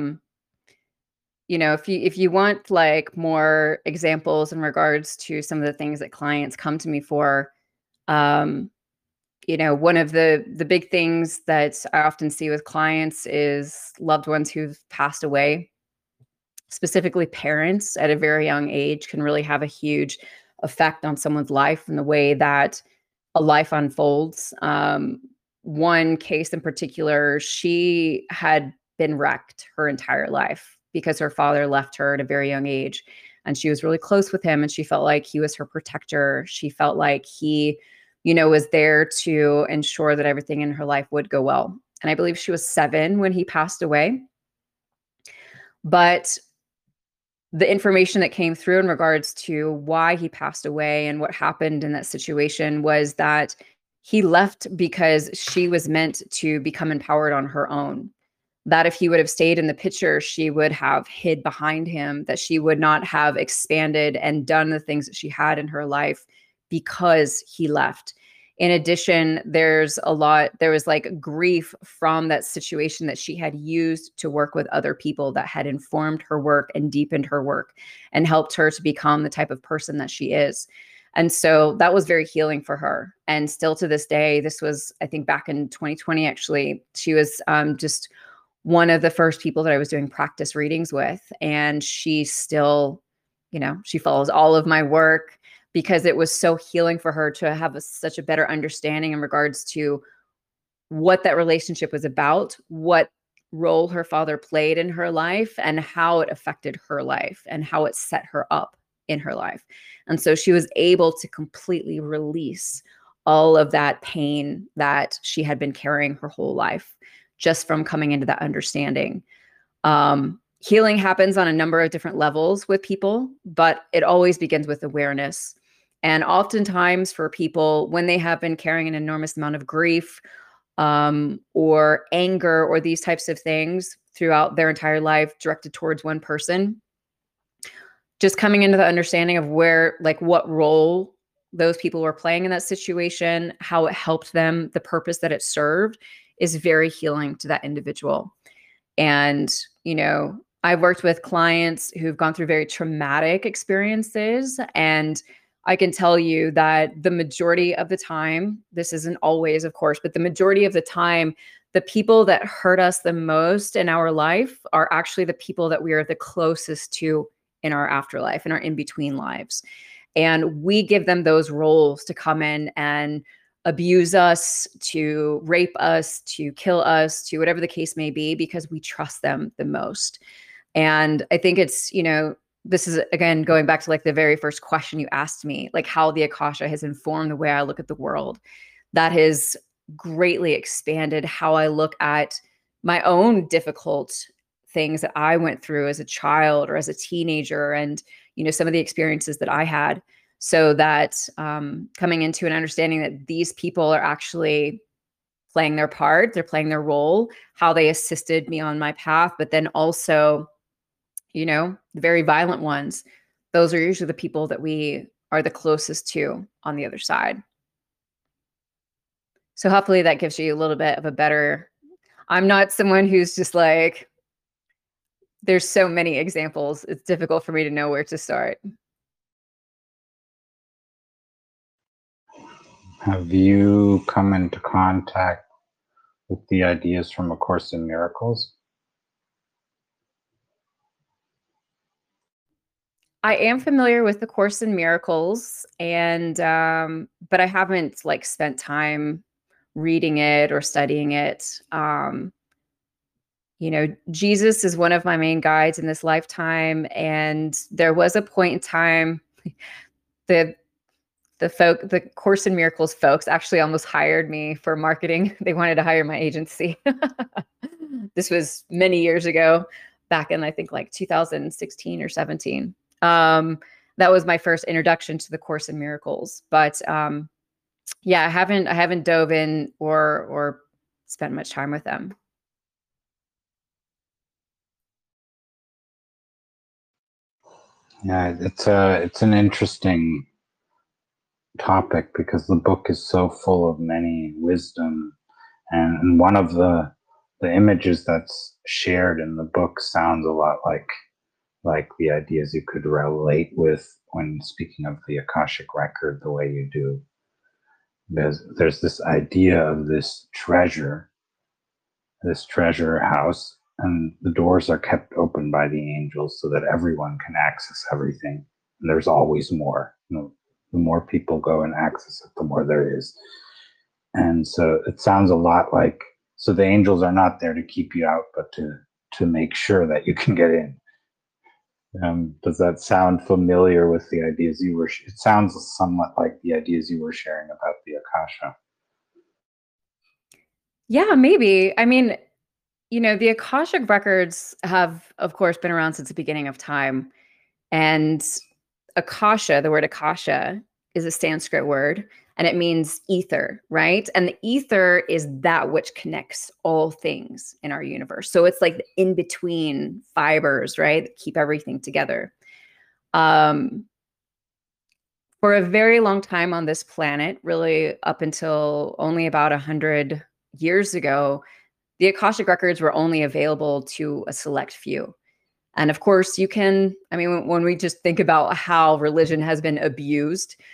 If you want like more examples in regards to some of the things that clients come to me for, one of the big things that I often see with clients is loved ones who've passed away. Specifically, parents at a very young age can really have a huge effect on someone's life and the way that a life unfolds. One case in particular, she had been wrecked her entire life because her father left her at a very young age. And she was really close with him, and she felt like he was her protector. She felt like he, was there to ensure that everything in her life would go well. And I believe she was 7 when he passed away. But the information that came through in regards to why he passed away and what happened in that situation was that he left because she was meant to become empowered on her own. That if he would have stayed in the picture, she would have hid behind him, that she would not have expanded and done the things that she had in her life because he left. In addition, there was like grief from that situation that she had used to work with other people that had informed her work and deepened her work and helped her to become the type of person that she is. And so that was very healing for her. And still to this day, this was, I think, back in 2020, actually, she was just one of the first people that I was doing practice readings with. And she still, she follows all of my work because it was so healing for her to have such a better understanding in regards to what that relationship was about, what role her father played in her life, and how it affected her life and how it set her up in her life. And so she was able to completely release all of that pain that she had been carrying her whole life just from coming into that understanding. Healing happens on a number of different levels with people, but it always begins with awareness. And oftentimes for people, when they have been carrying an enormous amount of grief, or anger, or these types of things throughout their entire life directed towards one person, just coming into the understanding of what role those people were playing in that situation, how it helped them, the purpose that it served, is very healing to that individual. And, I've worked with clients who've gone through very traumatic experiences, and I can tell you that the majority of the time, this isn't always, of course, but the majority of the time, the people that hurt us the most in our life are actually the people that we are the closest to in our afterlife, in our in-between lives. And we give them those roles to come in and abuse us, to rape us, to kill us, to whatever the case may be, because we trust them the most. And I think it's, this is, again, going back to the very first question you asked me, how the Akasha has informed the way I look at the world. That has greatly expanded how I look at my own difficult things that I went through as a child or as a teenager, and, some of the experiences that I had. So that coming into an understanding that these people are actually playing their part, they're playing their role, how they assisted me on my path, but then also, the very violent ones, those are usually the people that we are the closest to on the other side. So hopefully that gives you a little bit of a better, I'm not someone who's just there's so many examples. It's difficult for me to know where to start. Have you come into contact with the ideas from A Course in Miracles? I am familiar with the Course in Miracles, and but I haven't spent time reading it or studying it. Jesus is one of my main guides in this lifetime, and there was a point in time the the Course in Miracles folks actually almost hired me for marketing. They wanted to hire my agency. This was many years ago, back in I think 2016 or 17. That was my first introduction to the Course in Miracles. But yeah, I haven't dove in or spent much time with them. Yeah, it's an interesting topic because the book is so full of many wisdom, and one of the images that's shared in the book sounds a lot like the ideas you could relate with when speaking of the Akashic record the way you do. There's this idea of this treasure house, and the doors are kept open by the angels so that everyone can access everything. And there's always more. The more people go and access it, the more there is. And so it sounds a lot like, so the angels are not there to keep you out, but to make sure that you can get in. Does that sound familiar with the ideas you were? It sounds somewhat like the ideas you were sharing about the Akasha. Yeah, maybe. I mean, the Akashic records have, of course, been around since the beginning of time. And Akasha, the word Akasha, is a Sanskrit word, and it means ether, right? And the ether is that which connects all things in our universe. So it's like the in-between fibers, right, that keep everything together. For a very long time on this planet, really up until only about 100 years ago, the Akashic records were only available to a select few. And of course, when we just think about how religion has been abused,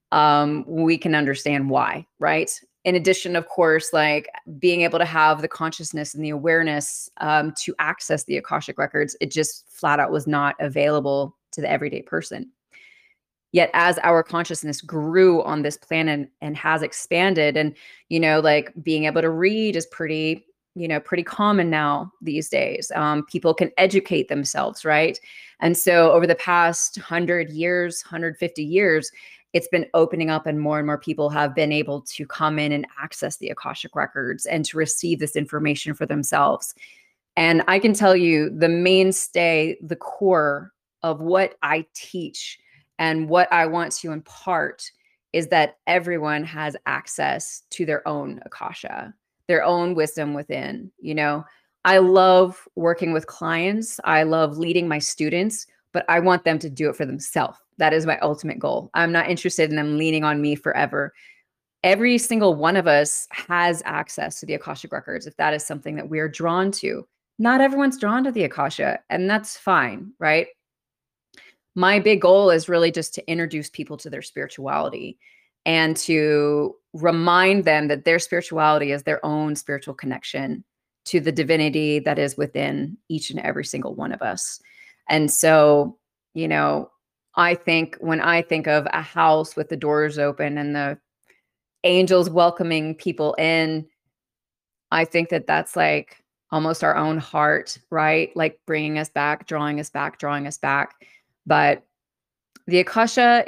we can understand why, right? In addition, of course, like being able to have the consciousness and the awareness to access the Akashic records, it just flat out was not available to the everyday person. Yet as our consciousness grew on this planet and has expanded, and like being able to read is pretty pretty common now these days. People can educate themselves, right? And so over the past 100 years, 150 years, it's been opening up, and more people have been able to come in and access the Akashic records and to receive this information for themselves. And I can tell you the mainstay, the core of what I teach and what I want to impart is that everyone has access to their own Akasha, their own wisdom within. I love working with clients. I love leading my students, but I want them to do it for themselves. That is my ultimate goal. I'm not interested in them leaning on me forever. Every single one of us has access to the Akashic records if that is something that we're drawn to. Not everyone's drawn to the Akasha, and that's fine, right? My big goal is really just to introduce people to their spirituality and to remind them that their spirituality is their own spiritual connection to the divinity that is within each and every single one of us. And so, I think when I think of a house with the doors open and the angels welcoming people in, I think that that's like almost our own heart, right? Like bringing us back, drawing us back, drawing us back. But the Akasha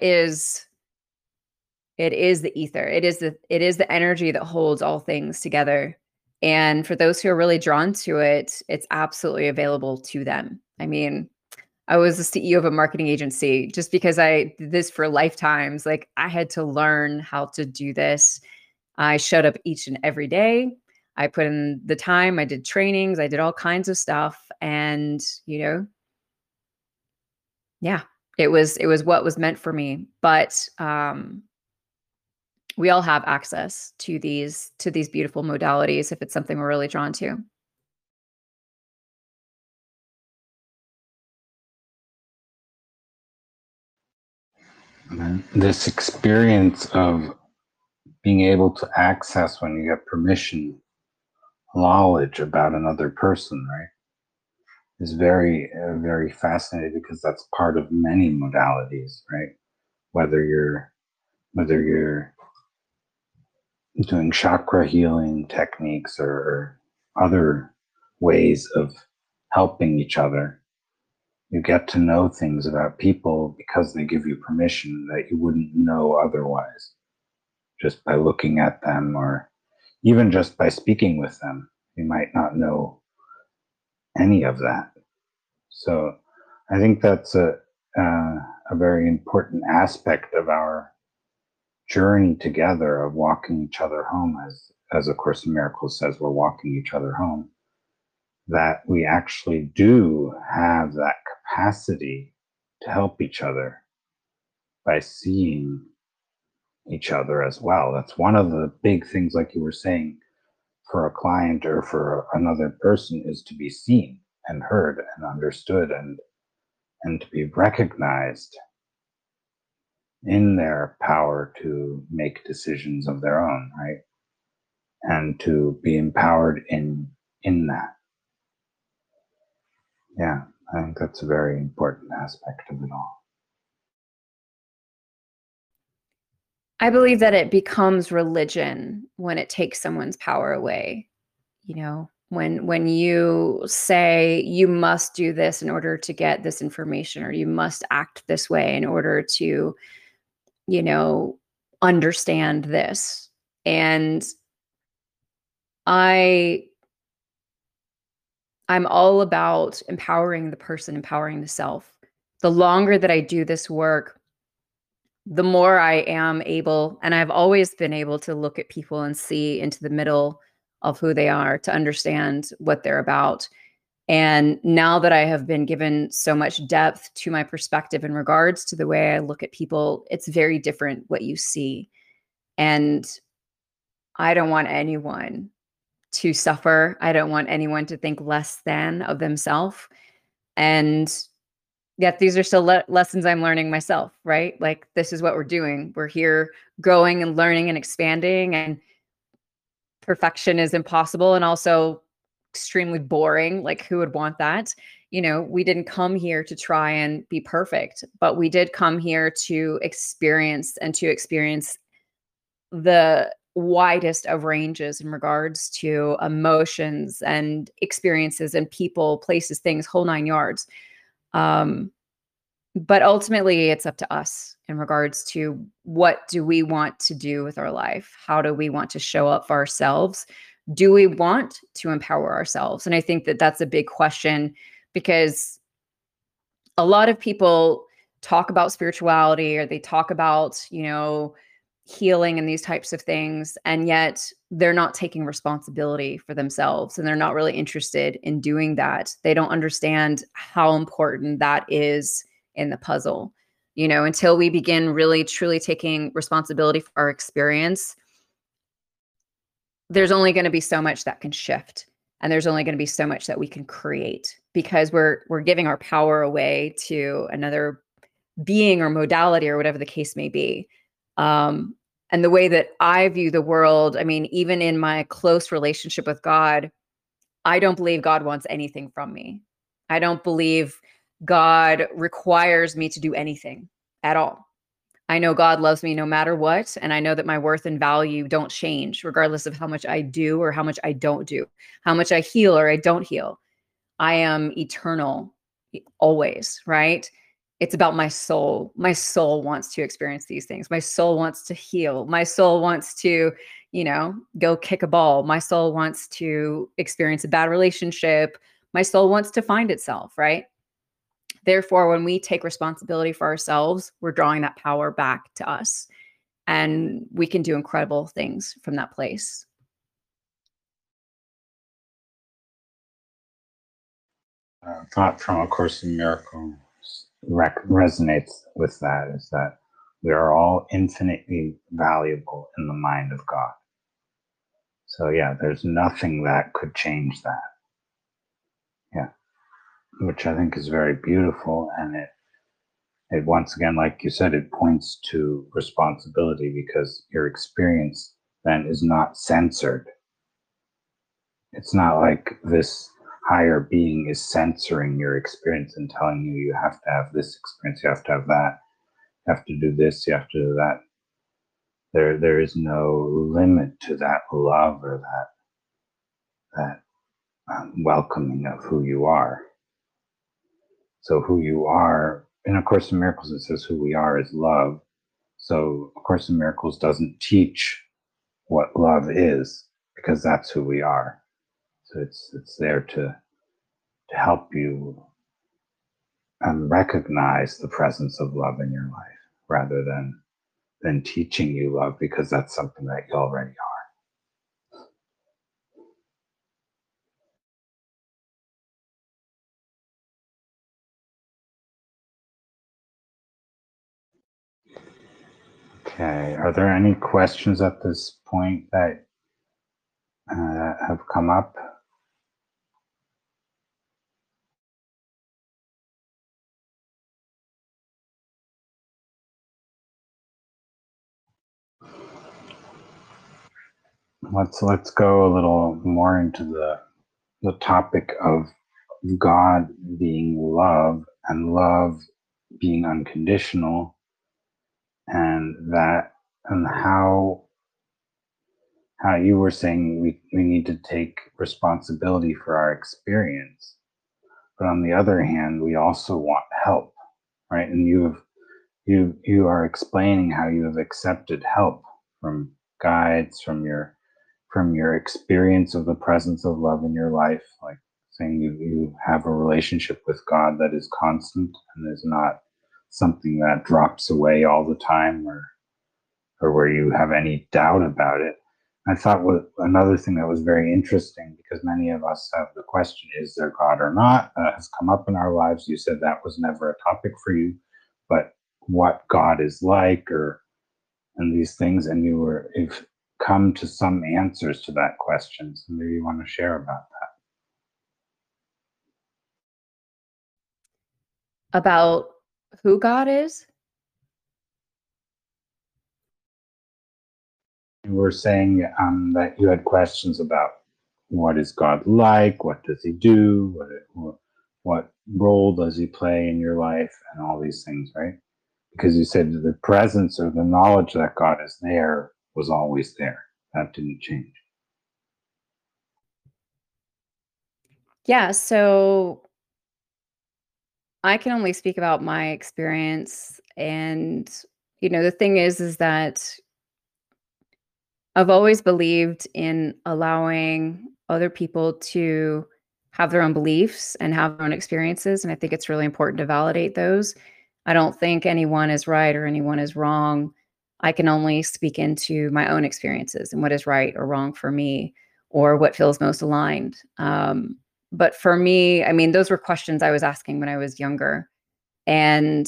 is the ether. It is the energy that holds all things together. And for those who are really drawn to it, it's absolutely available to them. I mean, I was the CEO of a marketing agency just because I did this for lifetimes. Like I had to learn how to do this. I showed up each and every day. I put in the time. I did trainings. I did all kinds of stuff. And, yeah, it was what was meant for me. But we all have access to these beautiful modalities if it's something we're really drawn to. And this experience of being able to access, when you get permission, knowledge about another person, right, is very fascinating, because that's part of many modalities, right? Whether you're doing chakra healing techniques or other ways of helping each other, you get to know things about people because they give you permission that you wouldn't know otherwise, just by looking at them, or even just by speaking with them. You might not know any of that. So I think that's a very important aspect of our journey together, of walking each other home, as A Course in Miracles says, we're walking each other home, that we actually do have that capacity to help each other by seeing each other as well. That's one of the big things, like you were saying, for a client or for another person, is to be seen and heard and understood, and to be recognized in their power to make decisions of their own, right? And to be empowered in that. Yeah, I think that's a very important aspect of it all. I believe that it becomes religion when it takes someone's power away. When you say you must do this in order to get this information, or you must act this way in order to, understand this. And I'm all about empowering the person, empowering the self. The longer that I do this work, the more I am able, and I've always been able, to look at people and see into the middle of who they are, to understand what they're about. And now that I have been given so much depth to my perspective in regards to the way I look at people, it's very different what you see. And I don't want anyone to suffer. I don't want anyone to think less than of themselves. And Yet these are still lessons I'm learning myself, right? Like, this is what we're doing. We're here growing and learning and expanding, and perfection is impossible and also extremely boring. Like, who would want that? We didn't come here to try and be perfect, but we did come here to experience the widest of ranges in regards to emotions and experiences and people, places, things, whole nine yards. Um, but ultimately, it's up to us in regards to what do we want to do with our life? How do we want to show up for ourselves? Do we want to empower ourselves? And I think that that's a big question, because a lot of people talk about spirituality, or they talk about, healing and these types of things, and yet they're not taking responsibility for themselves, and they're not really interested in doing that. They don't understand how important that is in the puzzle. Until we begin really truly taking responsibility for our experience, there's only going to be so much that can shift, and there's only going to be so much that we can create, because we're giving our power away to another being or modality or whatever the case may be. Um, and the way that I view the world, I mean, even in my close relationship with God, I don't believe God wants anything from me. I don't believe God requires me to do anything at all. I know God loves me no matter what. And I know that my worth and value don't change regardless of how much I do or how much I don't do, how much I heal or I don't heal. I am eternal always, right? It's about my soul. My soul wants to experience these things. My soul wants to heal. My soul wants to, go kick a ball. My soul wants to experience a bad relationship. My soul wants to find itself, right? Therefore, when we take responsibility for ourselves, we're drawing that power back to us, and we can do incredible things from that place. Thought from A Course in Miracles resonates with that, is that we are all infinitely valuable in the mind of God. So yeah, there's nothing that could change that. Yeah, which I think is very beautiful, and it once again, like you said, it points to responsibility, because your experience then is not censored. It's not like this higher being is censoring your experience and telling you you have to have this experience, you have to have that, you have to do this, you have to do that. There is no limit to that love, or that welcoming of who you are. So who you are, in A Course in Miracles, it says who we are is love. So A Course in Miracles doesn't teach what love is, because that's who we are. So it's there to help you recognize the presence of love in your life, rather than teaching you love, because that's something that you already are. Okay, are there any questions at this point that have come up? Let's go a little more into the topic of God being love, and love being unconditional, and how you were saying we need to take responsibility for our experience. But on the other hand, we also want help, right? And you are explaining how you have accepted help from guides, from your experience of the presence of love in your life, like saying you have a relationship with God that is constant and is not something that drops away all the time, or where you have any doubt about it. I thought another thing that was very interesting, because many of us have the question, is there God or not? That has come up in our lives. You said that was never a topic for you, but what God is like, and these things, and you've come to some answers to that question. So maybe you want to share about About who God is? You were saying that you had questions about what is God like, what does he do, what role does he play in your life, and all these things, right? Because you said the presence or the knowledge that God is there was always there. That didn't change. Yeah, so I can only speak about my experience, and the thing is that I've always believed in allowing other people to have their own beliefs and have their own experiences, and I think it's really important to validate those. I don't think anyone is right or anyone is wrong. I can only speak into my own experiences and what is right or wrong for me or what feels most aligned. But for me, I mean, those were questions I was asking when I was younger. And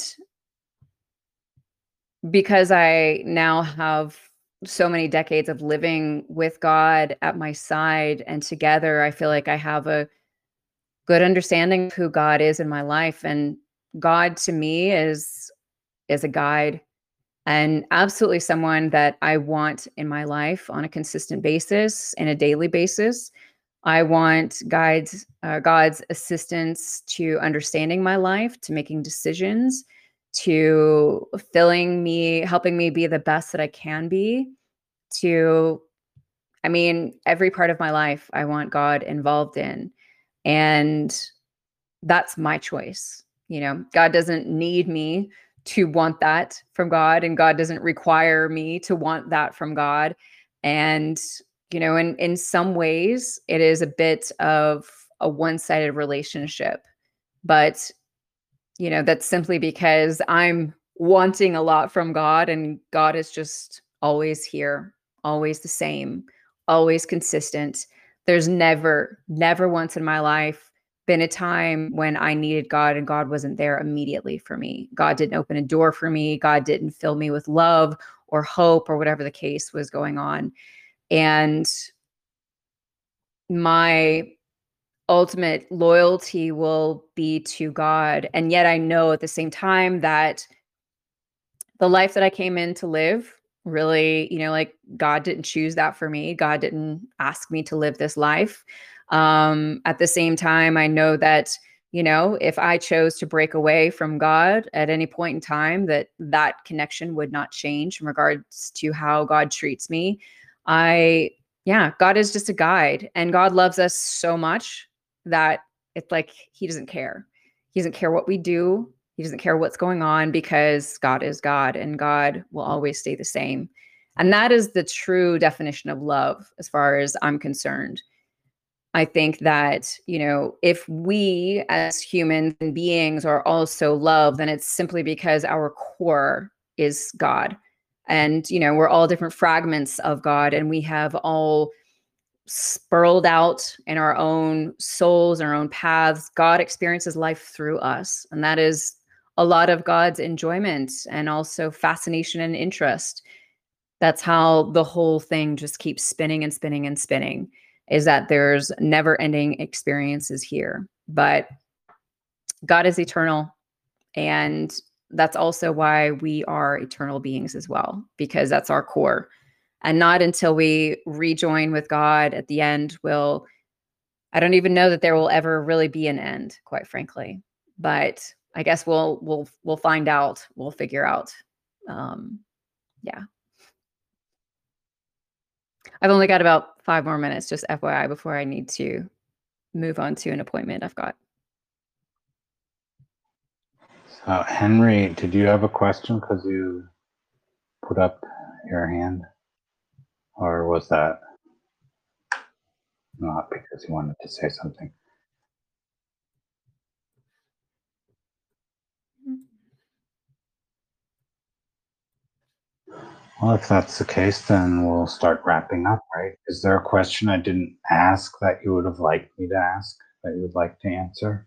because I now have so many decades of living with God at my side and together, I feel like I have a good understanding of who God is in my life. And God to me is a guide and absolutely someone that I want in my life on a consistent basis and a daily basis. I want God's assistance to understanding my life, to making decisions, to filling me, helping me be the best that I can be. To, I mean, every part of my life, I want God involved in. And that's my choice. God doesn't need me to want that from God, and God doesn't require me to want that from God. And, in some ways, it is a bit of a one-sided relationship. But, that's simply because I'm wanting a lot from God, and God is just always here, always the same, always consistent. There's never once in my life been a time when I needed God and God wasn't there immediately for me. God didn't open a door for me. God didn't fill me with love or hope or whatever the case was going on. And my ultimate loyalty will be to God. And yet I know at the same time that the life that I came in to live really, like God didn't choose that for me. God didn't ask me to live this life. At the same time, I know that, if I chose to break away from God at any point in time, that connection would not change in regards to how God treats me. Yeah, God is just a guide, and God loves us so much that it's like he doesn't care. He doesn't care what we do. He doesn't care what's going on because God is God and God will always stay the same. And that is the true definition of love, as far as I'm concerned. I think that, if we as humans and beings are also love, then it's simply because our core is God. And, we're all different fragments of God, and we have all spurled out in our own souls, our own paths. God experiences life through us. And that is a lot of God's enjoyment and also fascination and interest. That's how the whole thing just keeps spinning and spinning and spinning, is that there's never ending experiences here. But God is eternal. And that's also why we are eternal beings as well, because that's our core. And not until we rejoin with God at the end will, I don't even know that there will ever really be an end, quite frankly. But I guess we'll find out. We'll figure out. Um, yeah. I've only got about 5 more minutes, just FYI, before I need to move on to an appointment I've got. So, Henry, did you have a question because you put up your hand? Or was that not because you wanted to say something? Well, if that's the case, then we'll start wrapping up, right? Is there a question I didn't ask that you would have liked me to ask that you would like to answer?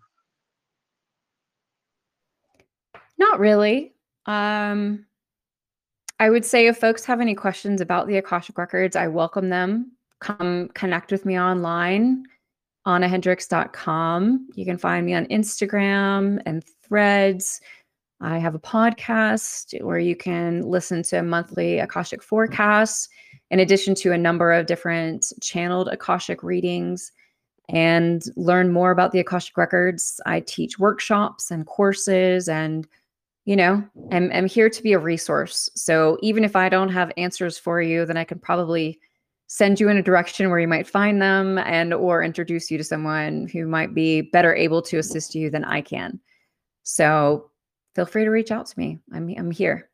Not really. Um, I would say if folks have any questions about the Akashic Records, I welcome them. Come connect with me online. AnnaHendricks.com. You can find me on Instagram and Threads. I have a podcast where you can listen to monthly Akashic forecasts, in addition to a number of different channeled Akashic readings, and learn more about the Akashic Records. I teach workshops and courses, and I'm here to be a resource. So even if I don't have answers for you, then I can probably send you in a direction where you might find them, and or introduce you to someone who might be better able to assist you than I can. So feel free to reach out to me. I'm here.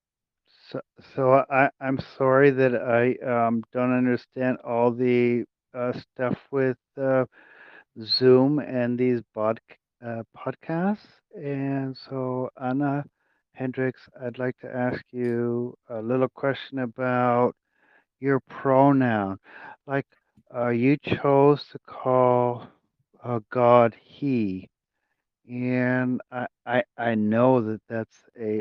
So I'm sorry that I don't understand all the stuff with Zoom and these podcasts. And so, Anna Hendricks, I'd like to ask you a little question about your pronoun. Like, you chose to call God He, and I know that that's a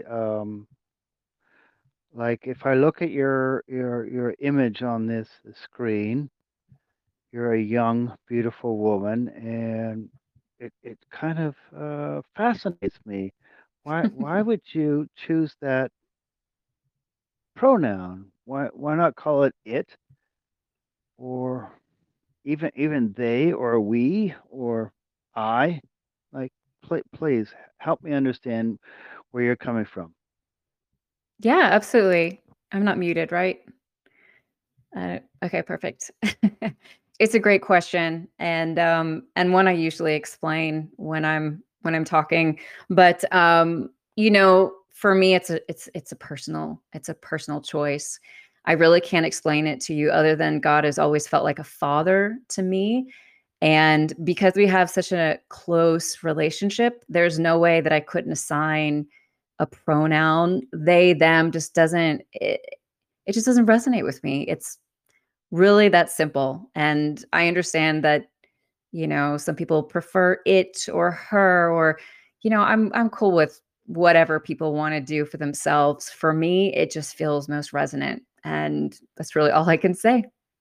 like if I look at your image on this screen, you're a young, beautiful woman, and it kind of fascinates me. Why would you choose that pronoun? Why not call it it, or even they, or we, or I? Like, please help me understand where you're coming from. Yeah, absolutely. I'm not muted, right? Okay, perfect. It's a great question, and one I usually explain when I'm talking. But for me, it's a personal choice. I really can't explain it to you other than God has always felt like a father to me. And because we have such a close relationship, there's no way that I couldn't assign a pronoun. They, them just doesn't, it just doesn't resonate with me. It's really that simple. And I understand that, some people prefer it or her, or, I'm cool with whatever people want to do for themselves. For me, it just feels most resonant. And that's really all I can say.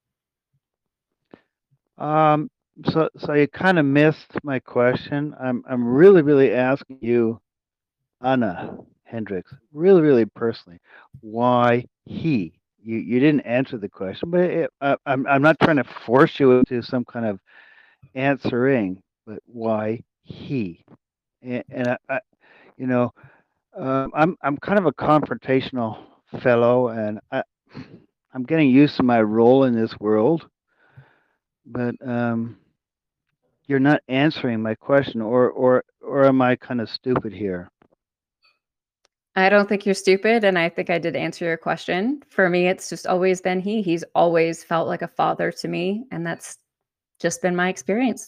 Um, so you kind of missed my question. I'm really asking you, Anna Hendricks, really personally, why he? You didn't answer the question, but I'm not trying to force you into some kind of answering, but why he? And you know, I'm kind of a confrontational fellow, and I'm getting used to my role in this world, but you're not answering my question, or am I kind of stupid here? I don't think you're stupid, and I think I did answer your question. For me, it's just always been he. He's always felt like a father to me, and that's just been my experience.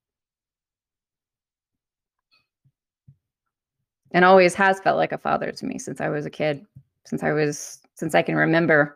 And always has felt like a father to me since I was a kid, since I can remember.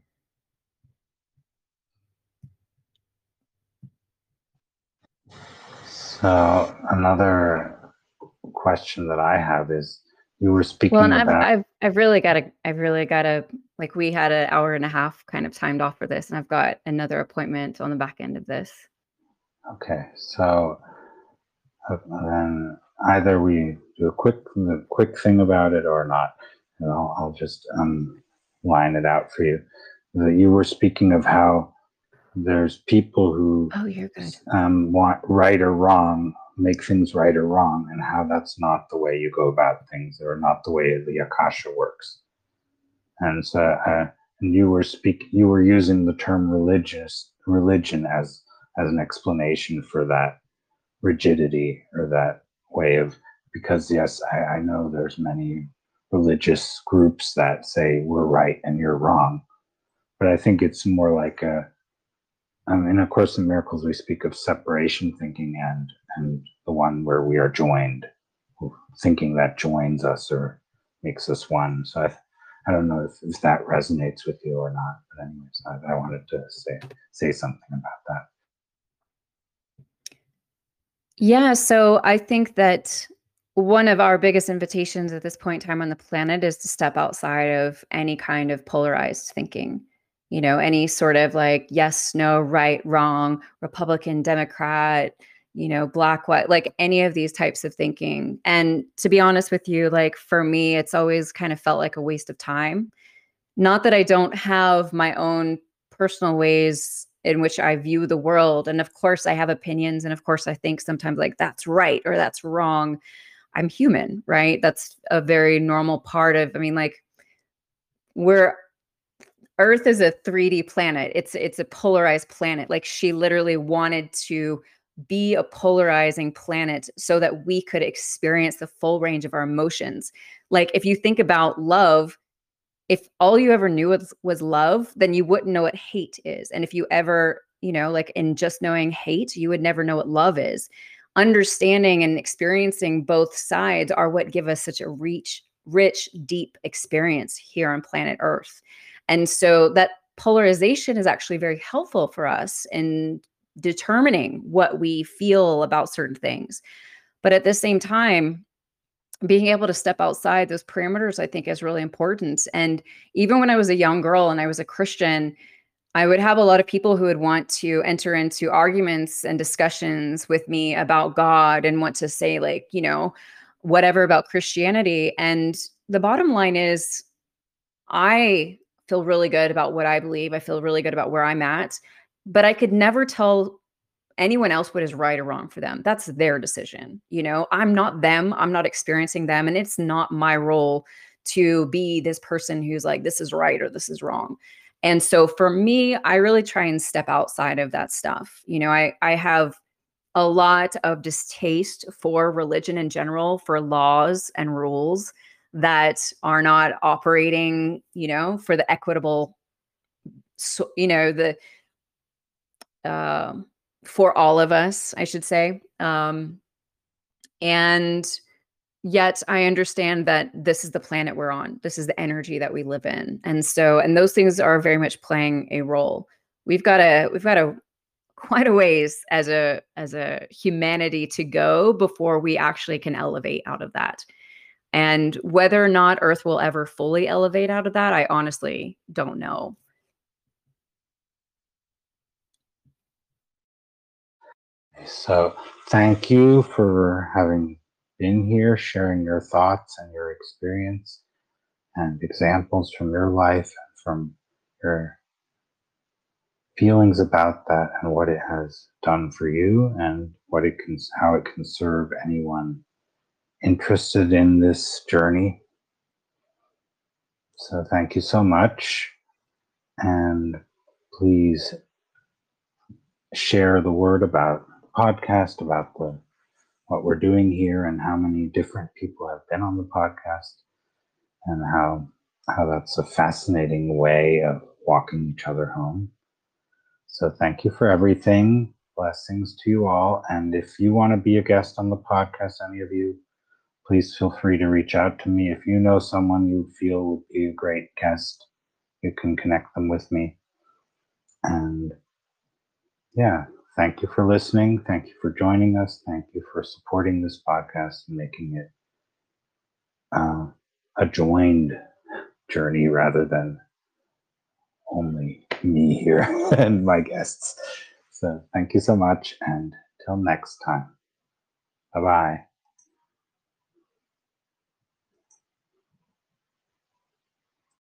So another question that I have is, you were Well, and speaking I've about, I've I've really gotta like we had an hour and a half kind of timed off for this, and I've got another appointment on the back end of this. okay, so then either we do a quick thing about it or not. And I'll just line it out for you. You were speaking of how there's people who Oh, you're good. want right or wrong, make things right or wrong, and how that's not the way you go about things, or not the way the Akasha works. And so, and you were using the term religion as an explanation for that rigidity, or that way of, because yes, I know there's many religious groups that say we're right and you're wrong, but I think it's more like a, in A Course in Miracles, we speak of separation thinking, and the one where we are joined, thinking that joins us or makes us one. So I don't know if that resonates with you or not. But anyways, I wanted to say something about that. Yeah, so I think that one of our biggest invitations at this point in time on the planet is to step outside of any kind of polarized thinking. any sort of like yes, no, right, wrong, Republican, Democrat, black, white, like any of these types of thinking. And to be honest with you, like for me, it's always kind of felt like a waste of time. Not that I don't have my own personal ways in which I view the world. And of course, I have opinions. And of course, I think sometimes like that's right or that's wrong. I'm human, right? That's a very normal part of, I mean, like we're Earth is a 3D planet. It's a polarized planet. Like she literally wanted to be a polarizing planet so that we could experience the full range of our emotions. Like if you think about love, if all you ever knew was love, then you wouldn't know what hate is. And if you ever, like in just knowing hate, you would never know what love is. Understanding and experiencing both sides are what give us such a rich, deep experience here on planet Earth. And so that polarization is actually very helpful for us in determining what we feel about certain things. But at the same time, being able to step outside those parameters, I think, is really important. And even when I was a young girl and I was a Christian, I would have a lot of people who would want to enter into arguments and discussions with me about God and want to say, like, whatever about Christianity. And the bottom line is, I feel really good about what I believe. I feel really good about where I'm at, but I could never tell anyone else what is right or wrong for them. That's their decision. I'm not them. I'm not experiencing them. And it's not my role to be this person who's like, this is right or this is wrong. And so for me, I really try and step outside of that stuff. I have a lot of distaste for religion in general, for laws and rules that are not operating, for the equitable, so, uh, for all of us, I should say. And yet I understand that this is the planet we're on. This is the energy that we live in. And so, and those things are very much playing a role. We've got a quite a ways as a humanity to go before we actually can elevate out of that. And whether or not Earth will ever fully elevate out of that, I honestly don't know. So thank you for having been here, sharing your thoughts and your experience and examples from your life and from your feelings about that and what it has done for you and how it can serve anyone interested in this journey. So thank you so much. And please share the word about the podcast, about what we're doing here and how many different people have been on the podcast and how that's a fascinating way of walking each other home. So thank you for everything. Blessings to you all. And if you want to be a guest on the podcast, any of you, please feel free to reach out to me. If you know someone you feel would be a great guest, you can connect them with me. And yeah, thank you for listening. Thank you for joining us. Thank you for supporting this podcast and making it a joined journey rather than only me here and my guests. So thank you so much. And till next time. Bye-bye.